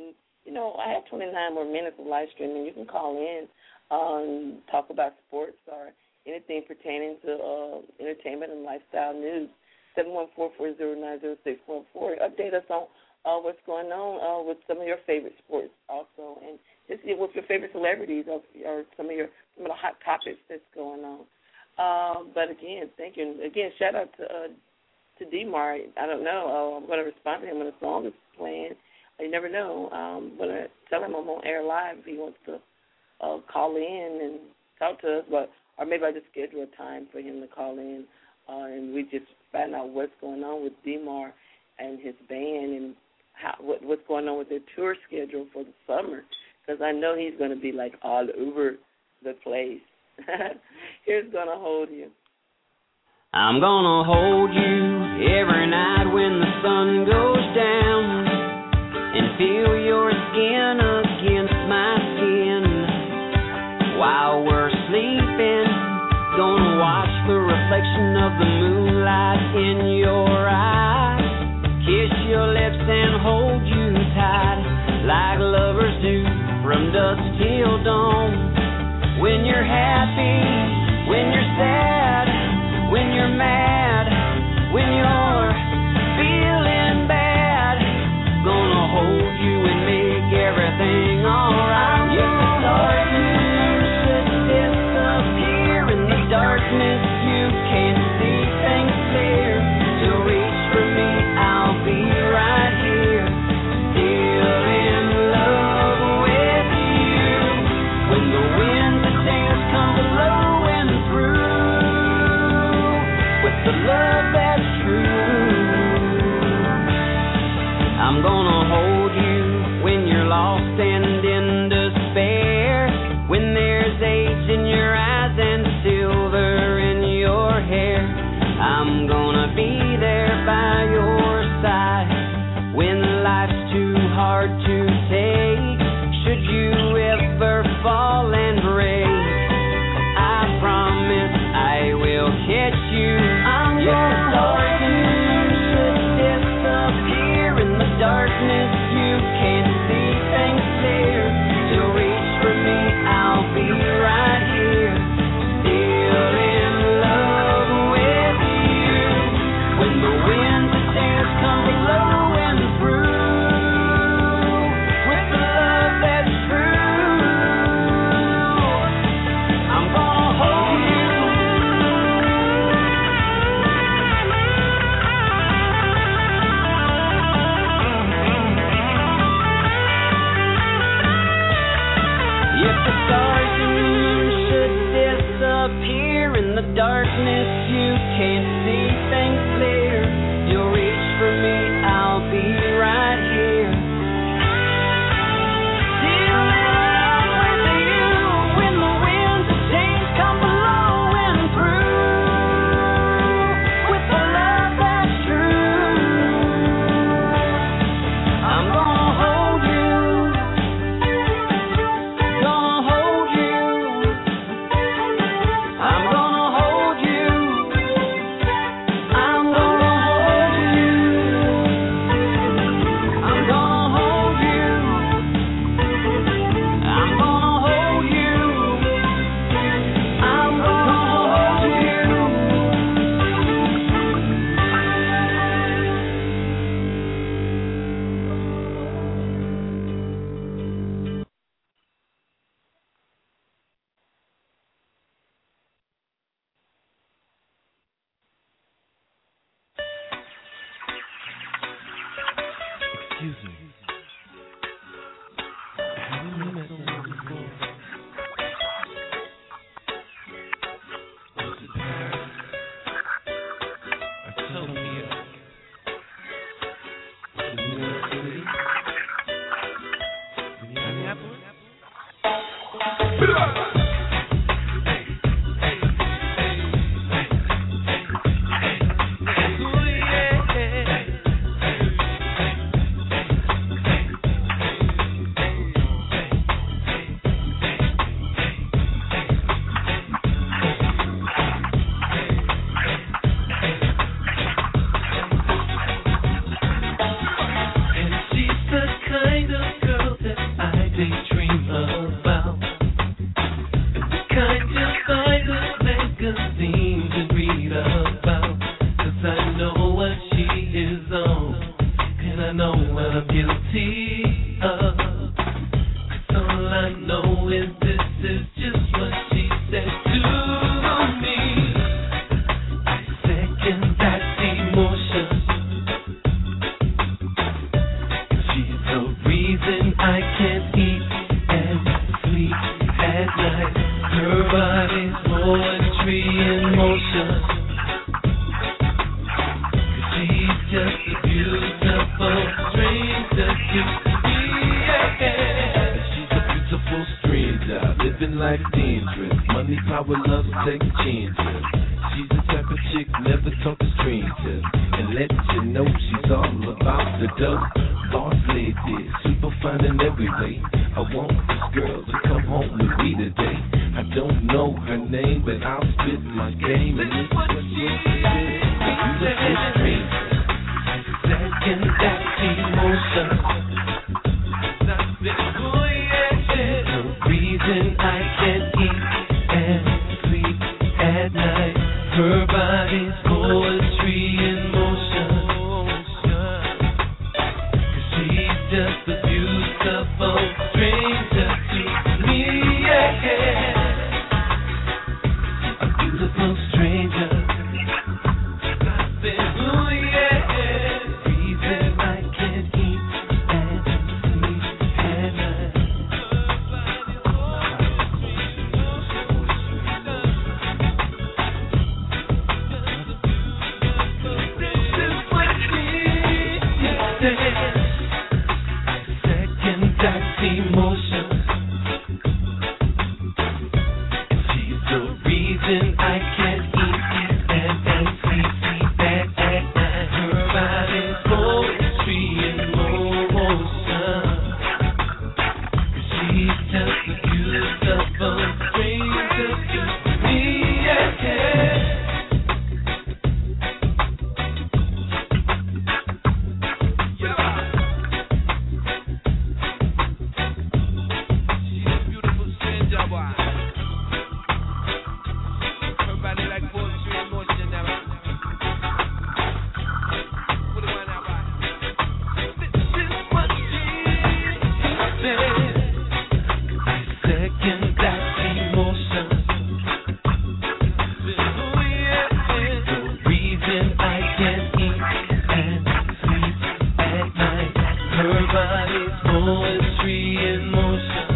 you know, I have twenty-nine more minutes of live streaming. You can call in, um, talk about sports or anything pertaining to uh, entertainment and lifestyle news. seven one four, four zero nine, zero six one four. Update us on uh, what's going on uh, with some of your favorite sports also, and just with your favorite celebrities or, or some of your some of the hot topics that's going on. Um, but again, thank you. Again, shout out to uh, to D-Mar. I don't know. Uh, I'm going to respond to him when the song is playing. You never know. Um, I'm going to tell him I'm on air live if he wants to uh, call in and talk to us, but or maybe I just schedule a time for him to call in, uh, and we just find out what's going on with D-Mar and his band and how what, what's going on with their tour schedule for the summer, because I know he's going to be, like, all over the place. Here's Gonna Hold You. I'm gonna hold you every night when the sun goes down and feel your skin against my skin while we're sleeping. Gonna watch the reflection of the moonlight in your eyes, kiss your lips and hold you tight like lovers do from dusk till dawn. When you're happy, when you're sad, when you're mad, when you're feeling bad, gonna hold you and make everything alright. If the darkness should disappear in the darkness, you can't see things clear. To reach for me, I'll be right here, still in love with you. When the winds of tears come blowing through, with the love that's true, I'm gonna hold you when you're lost and in despair, when there's age in your eyes and silver in your hair. I'm gonna be there by your side when life's too hard to take. Should you ever fall and break, I promise I will catch you. I'm if the darkness should disappear in the darkness, you can't see things clear. To reach for me, I'll be right here, still in love with you. When the winds of tears come blowing through, with the love that's true, I'm gonna hold you. If the stars should disappear in the darkness, you can't see things clear. You'll reach for me, I'll be right here, still in love with you. When the winds of change come blowing through, with the love that's true, I'm gonna hold you, gonna hold you, I'm gonna hold you, I'm gonna hold you, I'm gonna hold you, I'm gonna hold you, I'm gonna hold you. Excuse me. Have you met someone before? Was it Paris? Or Tokyo? New York City? Minneapolis? And she's the kind of girl that is this is just what she said to me. Second that emotion. She's the reason I can't eat and sleep at night. Her body's poetry in motion. She's just a beautiful stranger to me. Yeah. She's a beautiful stranger, living life dangerous. Money, power, love, sex changes. She's the type of chick never talk to strangers, and let you know she's all about the dough. Boss lady, super fine in every way. I want this girl to come home with me today. I don't know her name, but I'll spit my game. And this is what she did. Beautiful stranger. Second that emotion. The reason I can't eat and sleep at night. Her body's poetry in motion. Cause she's just a beautiful stranger to me. Yeah. A beautiful stranger. Ooh, yeah. Reason I can't eat and sleep at night. This is what she said. Second that emotion. And she's the reason I can't eat and, and sleep at, at night. Her body's poetry in motion. Cause she's just a beautiful stranger to me. Yeah. She's a beautiful stranger, boy. Her body like poetry in motion, now. Put it on now, boy. This is what she said. Second that emotion. Ooh, yeah. The reason I can't eat and sleep at night. Her body's poetry in motion.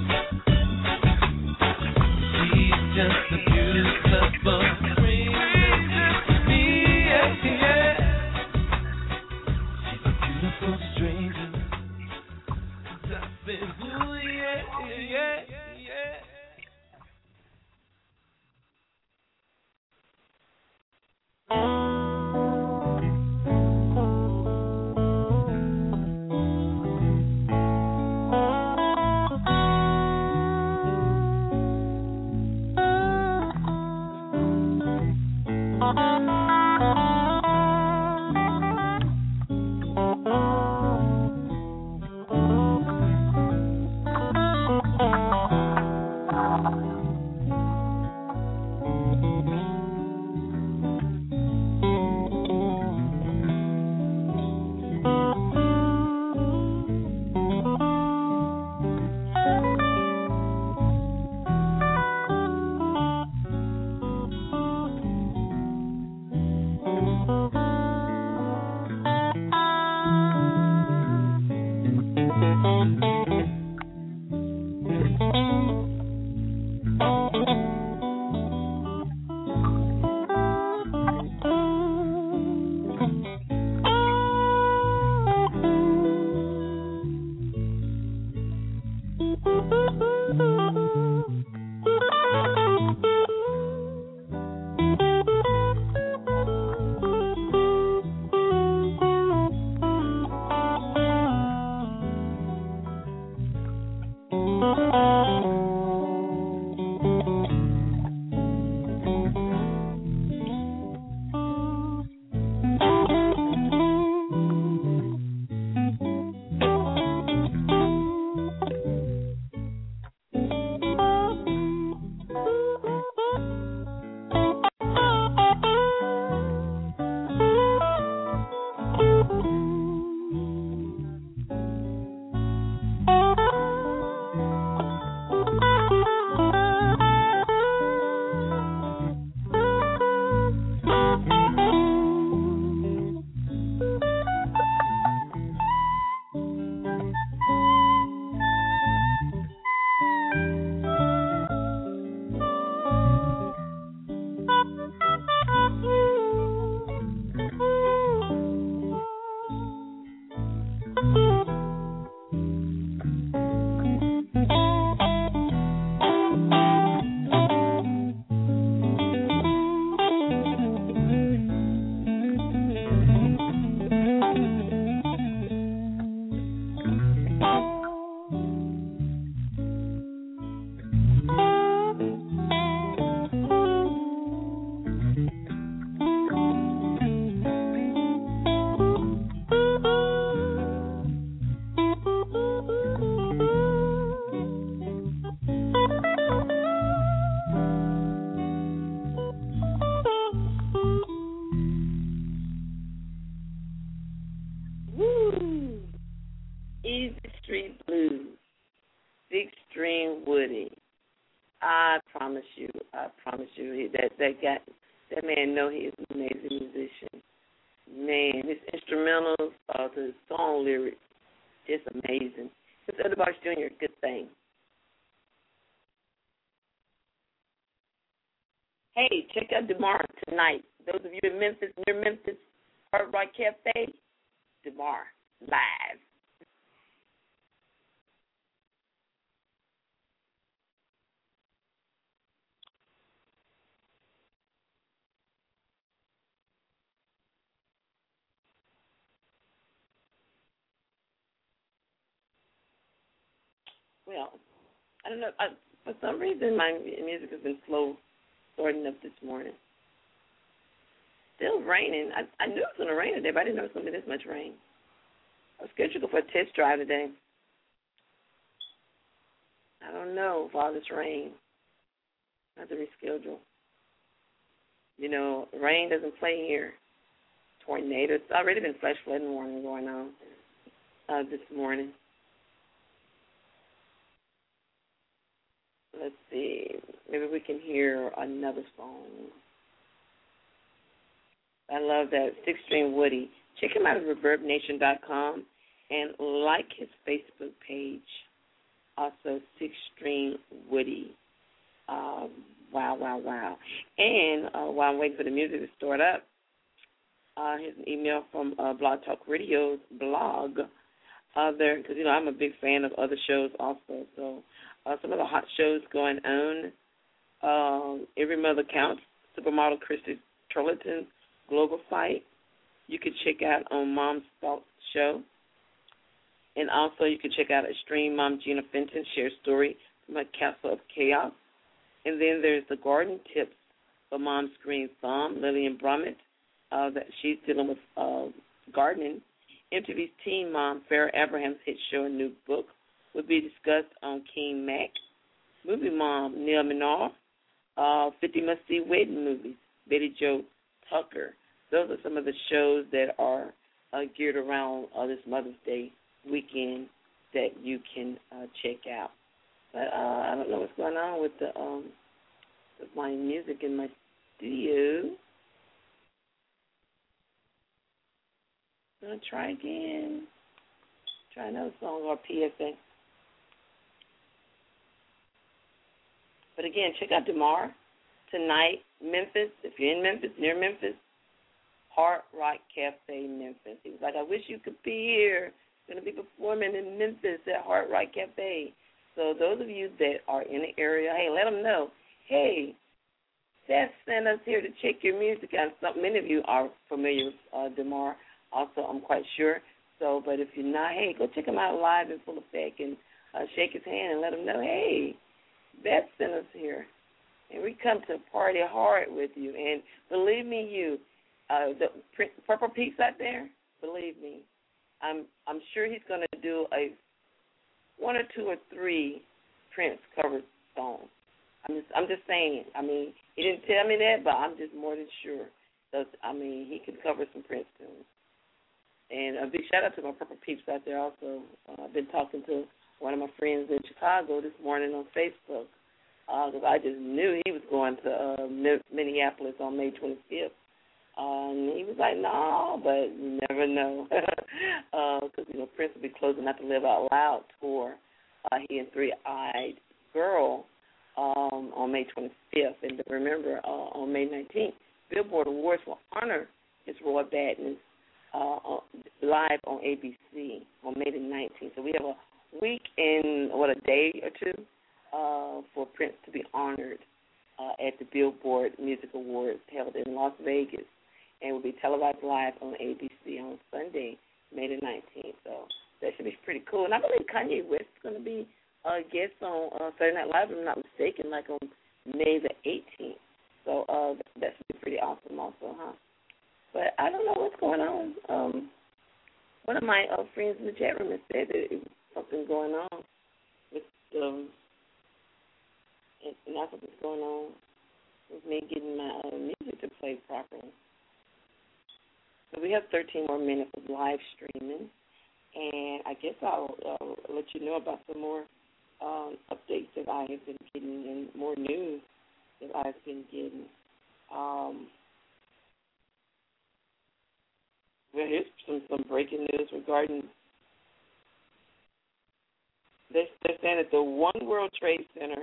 She's just a beautiful stranger to me. Yeah, yeah. She's a beautiful stranger. Ooh, yeah, yeah, yeah. I promise you, I promise you, he, that that guy, that man, know he is an amazing musician. Man, his instrumentals, uh, the song lyrics, just amazing. It's Eddie Box Junior, good thing. Hey, check out DeMar tonight. Those of you in Memphis, near Memphis, Hard Rock Cafe, DeMar, live. Well, I don't know. I, for some reason, my music has been slow starting up this morning. Still raining. I, I knew it was going to rain today, but I didn't know it was going to be this much rain. I was scheduled for a test drive today. I don't know if all this rain. I have to reschedule. You know, rain doesn't play here. Tornadoes. It's already been flash flooding warning going on uh, this morning. Let's see. Maybe we can hear another song. I love that. Six String Woody. Check him out at reverb nation dot com and like his Facebook page. Also, Six String Woody. Um, wow, wow, wow. And uh, while I'm waiting for the music to start up, uh, here's an email from uh, Blog Talk Radio's blog. Uh, there, because, you know, I'm a big fan of other shows also. So uh, some of the hot shows going on, um, Every Mother Counts, Supermodel Christy Turlington's Global Fight. You can check out on Mom's Thoughts Show. And also you can check out Extreme Mom Gina Fenton, share story from a Castle of Chaos. And then there's the Garden Tips for Mom's Green Thumb, Lillian Brummett, uh, that she's dealing with uh, gardening. M T V's Teen Mom, Farrah Abraham's hit show and new book will be discussed on King Mac. Movie Mom, Neil Menard, uh, fifty Must-See Wedding Movies, Betty Jo Tucker. Those are some of the shows that are uh, geared around uh, this Mother's Day weekend that you can uh, check out. But uh, I don't know what's going on with the um, with my music in my studio. I'm going to try again. Try another song or P S A. But again, check out DeMar tonight, Memphis. If you're in Memphis, near Memphis, Hard Rock Cafe, Memphis. He was like, I wish you could be here. Going to be performing in Memphis at Hard Rock Cafe. So those of you that are in the area, hey, let them know. Hey, Seth sent us here to check your music out. Some, many of you are familiar with uh, DeMar. Also, I'm quite sure. So, but if you're not, hey, go check him out live in full effect and uh, shake his hand and let him know, hey, Beth sent us here. And we come to party hard with you. And believe me, you, uh, the Purple Peaks out there, believe me, I'm I'm sure he's going to do a one or two or three Prince cover songs. I'm just I'm just saying. I mean, he didn't tell me that, but I'm just more than sure. So, I mean, he can cover some Prince tunes. And a big shout out to my Purple Peeps out there also. Uh, I've been talking to one of my friends in Chicago this morning on Facebook because uh, I just knew he was going to uh, Minneapolis on May twenty-fifth. Um, he was like, no, but you never know. Because, uh, you know, Prince will be closing out the Live Out Loud tour. Uh, he and Three-Eyed Girl um, on May twenty-fifth. And remember, uh, on May nineteenth, Billboard Awards will honor his Roy Badness uh, live on A B C on May the nineteenth. So we have a week and, what, a day or two uh, for Prince to be honored uh, at the Billboard Music Awards held in Las Vegas. And will be televised live on A B C on Sunday, May the nineteenth. So that should be pretty cool. And I believe Kanye West is going to be a guest on uh, Saturday Night Live, if I'm not mistaken, like on May the eighteenth. So uh, that should be pretty awesome also, huh? But I don't know what's going on. Um, one of my uh, friends in the chat room has said that it was something going on with um, and, and that's what's going on with me getting my uh, music to play properly. So we have thirteen more minutes of live streaming, and I guess I'll uh, let you know about some more um, updates that I have been getting and more news that I've been getting. Um, well, here's some, some breaking news regarding, they're, they're saying that the One World Trade Center,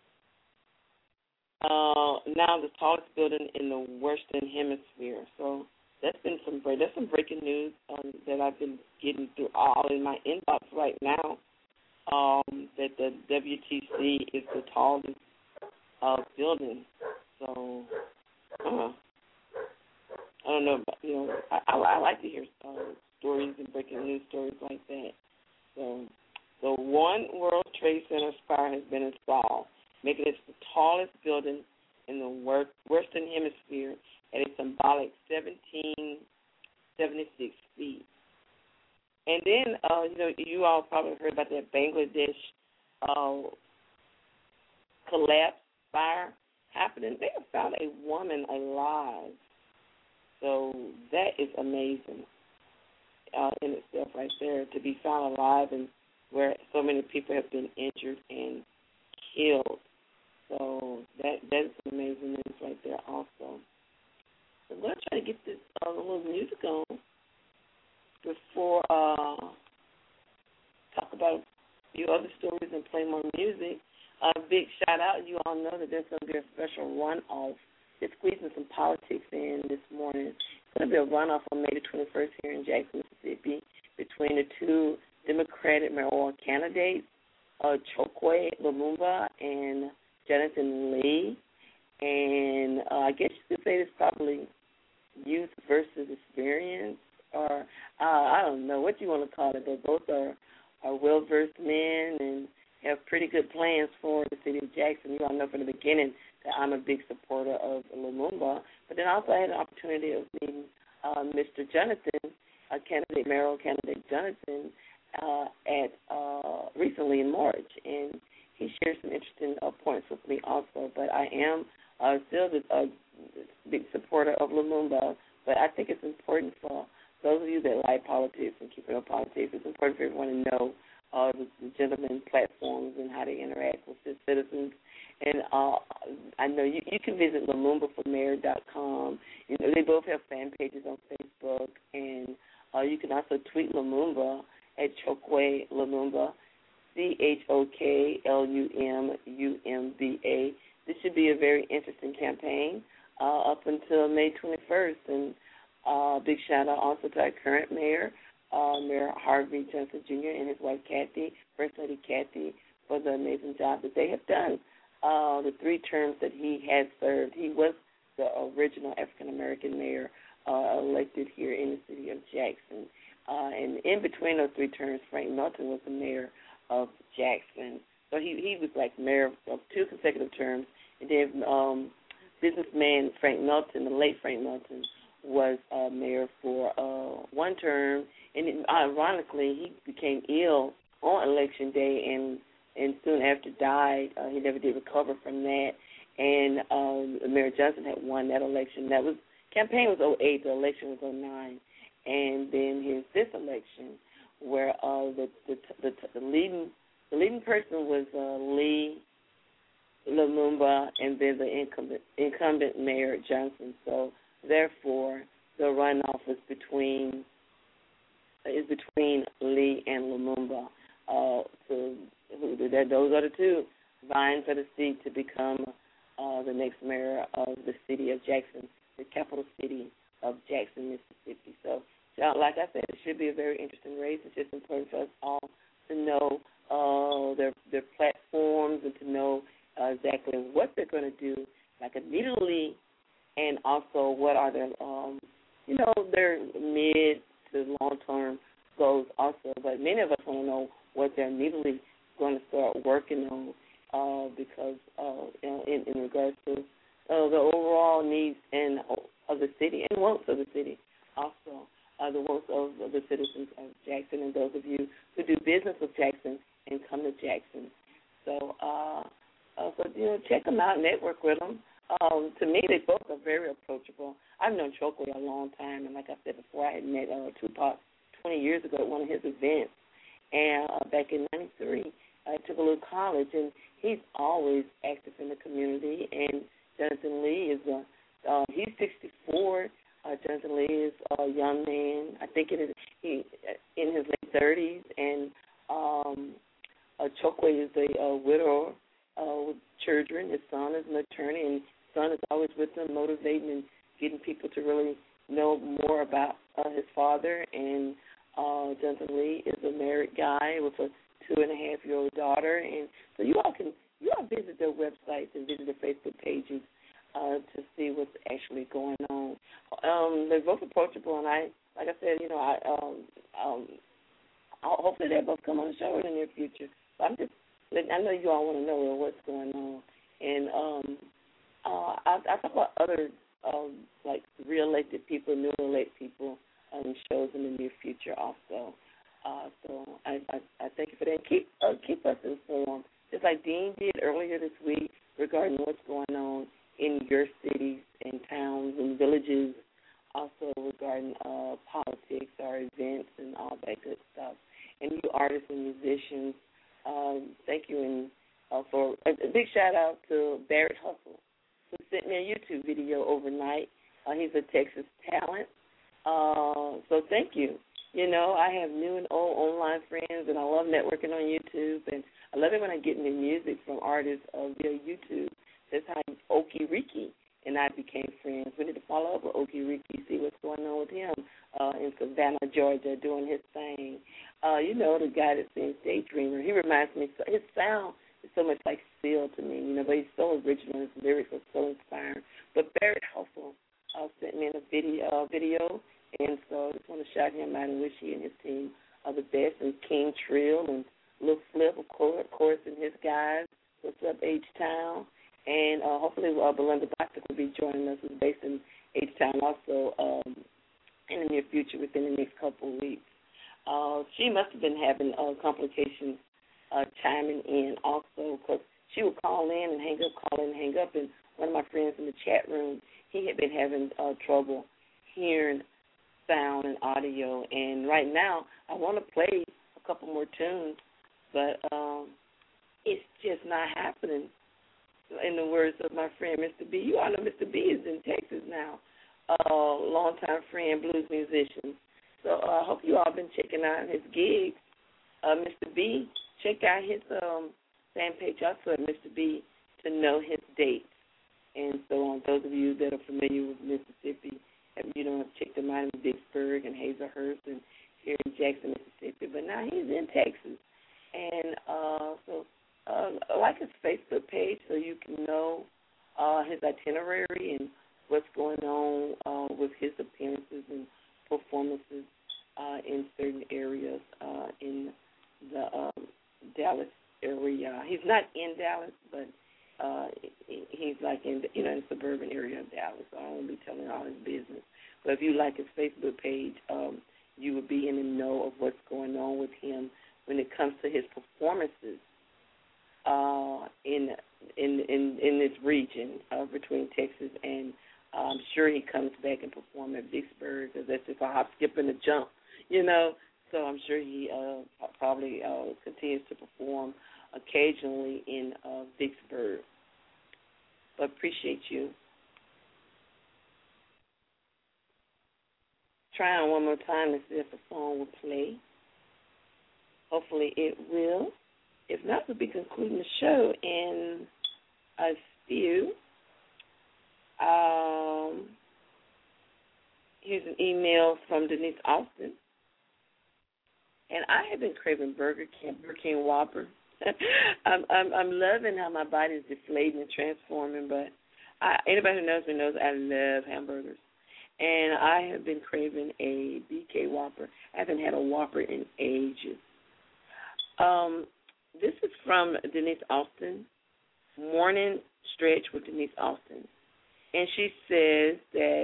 uh, now the tallest building in the Western Hemisphere. So that's been some that's some breaking news um, that I've been getting through all in my inbox right now. Um, that the W T C is the tallest uh, building. So uh, I don't know, but, you know, I, I, I like to hear uh, stories and breaking news stories like that. So the One World Trade Center spire has been installed, making it the tallest building in the Western Hemisphere at a symbolic seventeen seventy-six feet. And then, uh, you know, you all probably heard about that Bangladesh uh, collapse fire happening. They have found a woman alive. So that is amazing uh, in itself right there, to be found alive and where so many people have been injured and killed. So that that is some amazing news right there also. So I'm going to try to get this uh, little music on before uh talk about a few other stories and play more music. A uh, big shout out. You all know that there's going to be a special runoff. Just squeezing some politics in this morning. It's going to be a runoff on May the twenty-first here in Jackson, Mississippi, between the two Democratic mayoral candidates, uh, Chokwe Lumumba and Jonathan Lee. And uh, I guess you could say it's probably youth versus experience, or uh, I don't know what you want to call it, but both are, are well-versed men and have pretty good plans for the city of Jackson. You all know from the beginning that I'm a big supporter of Lumumba, but then also I had an opportunity of meeting uh, Mister Jonathan, a candidate, mayoral candidate Jonathan, uh, at uh, recently in March, and he shared some interesting uh, points with me also. But I am uh, still a big supporter of Lumumba, but I think it's important for those of you that like politics and keep it up politics, it's important for everyone to know uh, the, the gentleman platforms and how they interact with the citizens. And uh, I know you, you can visit Lumumba for mayor dot com. You know, they both have fan pages on Facebook, and uh, you can also tweet Lumumba at Chokwe Lumumba, C H O K L U M U M B A. This should be a very interesting campaign uh, up until May twenty-first. And uh, big shout out also to our current mayor, uh, Mayor Harvey Johnson Junior and his wife Kathy, First Lady Kathy, for the amazing job that they have done. Uh, the three terms that he has served. He was the original African-American mayor uh, elected here in the city of Jackson. Uh, and in between those three terms, Frank Melton was the mayor of Jackson. So he he was like mayor of two consecutive terms. And then um, businessman Frank Melton, the late Frank Melton, was uh, mayor for uh, one term. And it, ironically, he became ill on Election Day and and soon after died. Uh, he never did recover from that. And um, Mayor Johnson had won that election. That was campaign was oh eight, the election was oh nine. And then his this election, where uh, the, the the the leading the leading person was uh, Lee Lumumba, and then the incumbent incumbent Mayor Johnson. So therefore, the runoff is between is between Lee and Lumumba. Uh, so that those are the two vying for the seat to become uh, the next mayor of the city of Jackson, the capital city of Jackson, Mississippi. So, like I said, it should be a very interesting race. It's just important for us all to know uh, their their platforms and to know uh, exactly what they're going to do, like immediately, and also what are their, um, you know, their mid to long term goals also. But many of us want to know what they're immediately going to start working on uh, because uh, in, in regards to uh, the overall needs and of the city and wants of the city also. Uh, the wants of, of the citizens of Jackson and those of you who do business with Jackson and come to Jackson. So, uh, uh, so you know, check them out, network with them. Um, to me, they both are very approachable. I've known Chokwe a long time, and like I said before, I had met uh, Tupac twenty years ago at one of his events, and uh, back in ninety-three, I took a little college, and he's always active in the community. And Jonathan Lee is a uh, he's sixty-four. Uh, Jonathan Lee is a young man. I think it is he in his late thirties, and um, uh, Chokwe is a uh, widower uh, with children. His son is an attorney, and his son is always with him, motivating and getting people to really know more about uh, his father. And uh, Jonathan Lee is a married guy with a two and a half year old daughter, and so you all can you all visit their websites and visit their Facebook pages uh, to see what's actually going on. Um, they're both approachable, and I, like I said, you know, I um, um, I'll, hopefully they'll both come on the show in the near future. But I'm just, I know you all want to know what's going on, and um, uh, I, I talk about other um, like re-elected people, newly elected people on shows in the near future also. Uh, so I, I, I thank you for that. Keep uh, keep us informed, just like Dean did earlier this week regarding what's going on in your cities and towns and villages, also regarding uh, politics or events and all that good stuff. And you artists and musicians, um, thank you. And uh, for a, a big shout out to Barrett Hustle, who sent me a YouTube video overnight. Uh, he's a Texas talent. Uh, so thank you. You know, I have new and old online friends, and I love networking on YouTube, and I love it when I get new music from artists uh, via YouTube. That's how Okie Riki and I became friends. We need to follow up with Okie Riki, see what's going on with him uh, in Savannah, Georgia, doing his thing. Uh, you know, the guy that sings Daydreamer, he reminds me, so, his sound is so much like Seal to me, you know, but he's so original. His lyrics are so inspiring. But Barrett Hustle uh, sent me in a video, uh, video and so I just want to shout him out and wish he and his team are the best. And King Trill and Lil Flip, of course, of course, and his guys. What's up, H-Town? And uh, hopefully uh, Belinda Bostic will be joining us, who's based in H-Town also um, in the near future, within the next couple of weeks. Uh, she must have been having uh, complications uh, chiming in also, because she would call in and hang up, call in and hang up. And one of my friends in the chat room, he had been having uh, trouble hearing sound and audio. And right now, I want to play a couple more tunes, but um, it's just not happening. In the words of my friend, Mister B. You all know Mister B is in Texas now, a uh, longtime friend, blues musician. So uh, I hope you all been checking out his gigs. Uh, Mister B, check out his um, fan page also at Mister B to know his dates. And so on those of you that are familiar with Mississippi, you know, have checked him out in Vicksburg and Hazelhurst and here in Jackson, Mississippi. But now he's in Texas. And uh, so uh, like his Facebook page so you can know uh, his itinerary and what's going on uh, with his appearances and performances uh, in certain areas uh, in the um, Dallas area. He's not in Dallas, but uh, he's like in the, you know, in the suburban area of Dallas. So I won't be telling all his business. But if you like his Facebook page, um, you will be in the know of what's going on with him when it comes to his performances uh, in in in in this region uh, between Texas and uh, I'm sure he comes back and perform at Vicksburg because that's just a hop, skip, and a jump, you know. So I'm sure he uh, probably uh, continues to perform occasionally in uh, Vicksburg. But appreciate you. Trying one more time to see if the song will play. Hopefully it will. If not, we'll be concluding the show in a few. Um, here's an email from Denise Austin. And I have been craving Burger King, Burger King Whopper. I'm, I'm I'm loving how my body is deflating and transforming, but I, anybody who knows me knows I love hamburgers. And I have been craving a B K Whopper. I haven't had a Whopper in ages. Um, this is from Denise Austin, Morning Stretch with Denise Austin. And she says that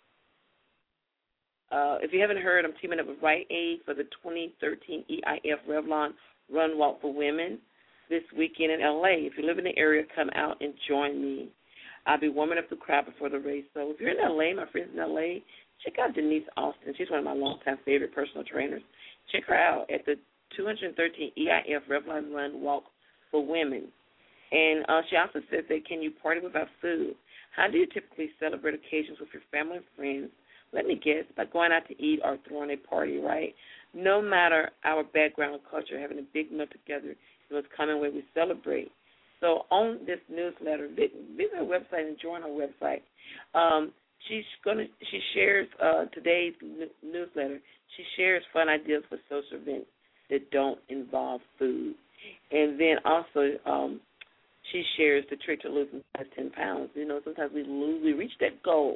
uh, if you haven't heard, I'm teaming up with Rite Aid for the twenty thirteen E I F Revlon Run Walk for Women this weekend in L A. If you live in the area, come out and join me. I'll be warming up the crowd before the race. So if you're in L A, my friends in L A, check out Denise Austin. She's one of my longtime favorite personal trainers. Check her out at the two hundred thirteen E I F Revlon Run Walk for Women. And uh, she also says that, can you party without food? How do you typically celebrate occasions with your family and friends? Let me guess, by going out to eat or throwing a party, right? No matter our background or culture, having a big meal together is what's coming where we celebrate. So on this newsletter, visit her website and join her website. Um, she's gonna she shares uh, today's n- newsletter. She shares fun ideas for social events that don't involve food, and then also um, she shares the trick to losing ten pounds. You know, sometimes we lose, we reach that goal,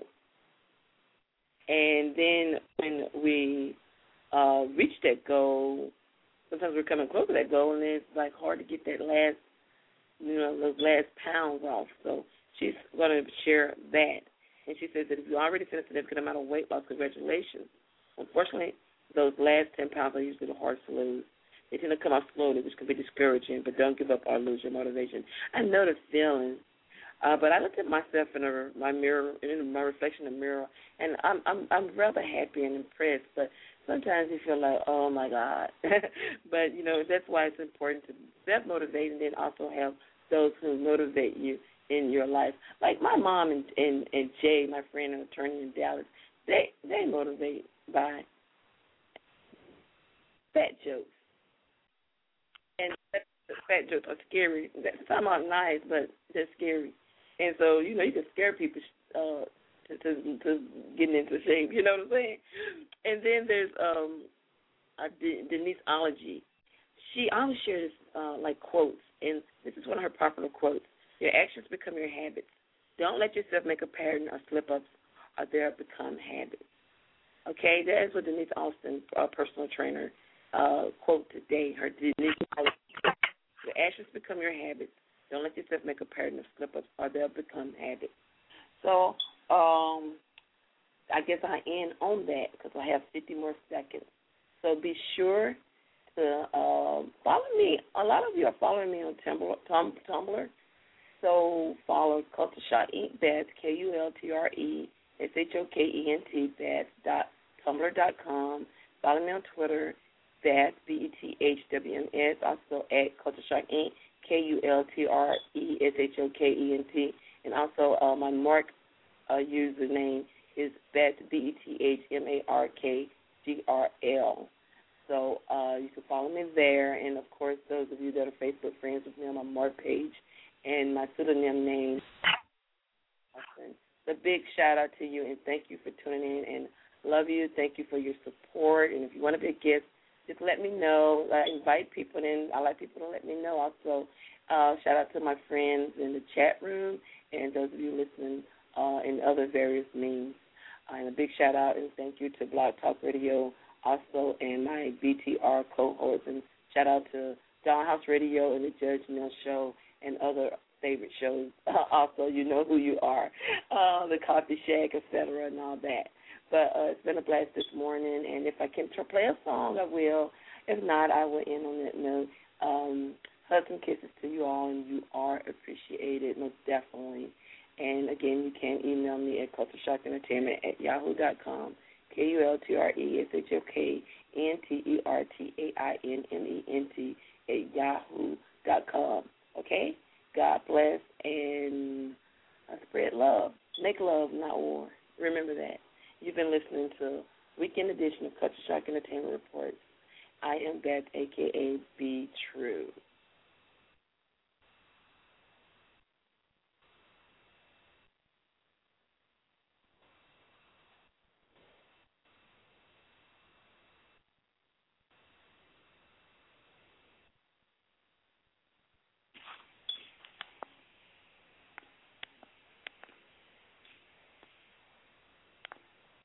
and then when we uh, reach that goal, sometimes we're coming close to that goal, and it's like hard to get that last. You know, those last pounds off. So she's going to share that. And she says that if you already finished a significant amount of weight loss, congratulations. Unfortunately, those last ten pounds are usually the hardest to lose. They tend to come off slowly, which can be discouraging, but don't give up or lose your motivation. I know the feeling. Uh, but I looked at myself in a, my mirror, in my reflection in the mirror, and I'm I'm I'm rather happy and impressed. But sometimes you feel like, oh my God. But you know that's why it's important to self-motivate and then also have those who motivate you in your life. Like my mom and and, and Jay, my friend and attorney in Dallas, they they motivate by fat jokes, and fat jokes are scary. Some are nice, but they're scary. And so, you know, you can scare people uh, to, to to getting into shape, you know what I'm saying? And then there's um, uh, Deniseology. She always shares, uh, like, quotes, and this is one of her popular quotes. Your actions become your habits. Don't let yourself make a pattern or slip-ups, or they'll become habits. Okay, that is what Denise Austin, uh, personal trainer, uh, quote today. Her Deniseology. Your actions become your habits. Don't let yourself make a pattern of slip-ups or they'll become habits. So um, I guess I end on that because I have fifty more seconds. So be sure to uh, follow me. A lot of you are following me on Tumblr. Tumblr. So follow Culture Shock Incorporated. That's K U L T R E S H O K E N T, that's dot tumblr dot com. Follow me on Twitter. That's B E T H W M S. Also at Culture Shock Incorporated. K U L T R E S H O K E N T, and also uh, my Mark uh, username is Beth, B E T H M A R K G R L. So uh, you can follow me there, and of course, those of you that are Facebook friends with me on my Mark page, and my pseudonym name. A big shout out to you, and thank you for tuning in, and love you. Thank you for your support, and if you want to be a guest, just let me know. I invite people in. I like people to let me know. Also, uh, shout out to my friends in the chat room and those of you listening uh, in other various means. Uh, and a big shout out and thank you to Blog Talk Radio also and my B T R cohorts. And shout out to Dollhouse Radio and the Judge Mill Show and other favorite shows. Uh, also, you know who you are, uh, the Coffee Shack, et cetera, and all that. But uh, it's been a blast this morning, and if I can t- play a song, I will. If not, I will end on that note. Um, hugs and kisses to you all, and you are appreciated, most definitely. And, again, you can email me at culture shock entertainment at yahoo dot com, K U L T R E S H O K N T E R T A I N M E N T at yahoo dot com. Okay? God bless, and uh, spread love. Make love, not war. Remember that. You've been listening to Weekend Edition of Culture Shock Entertainment Reports. I am Beth, a k a. Be True.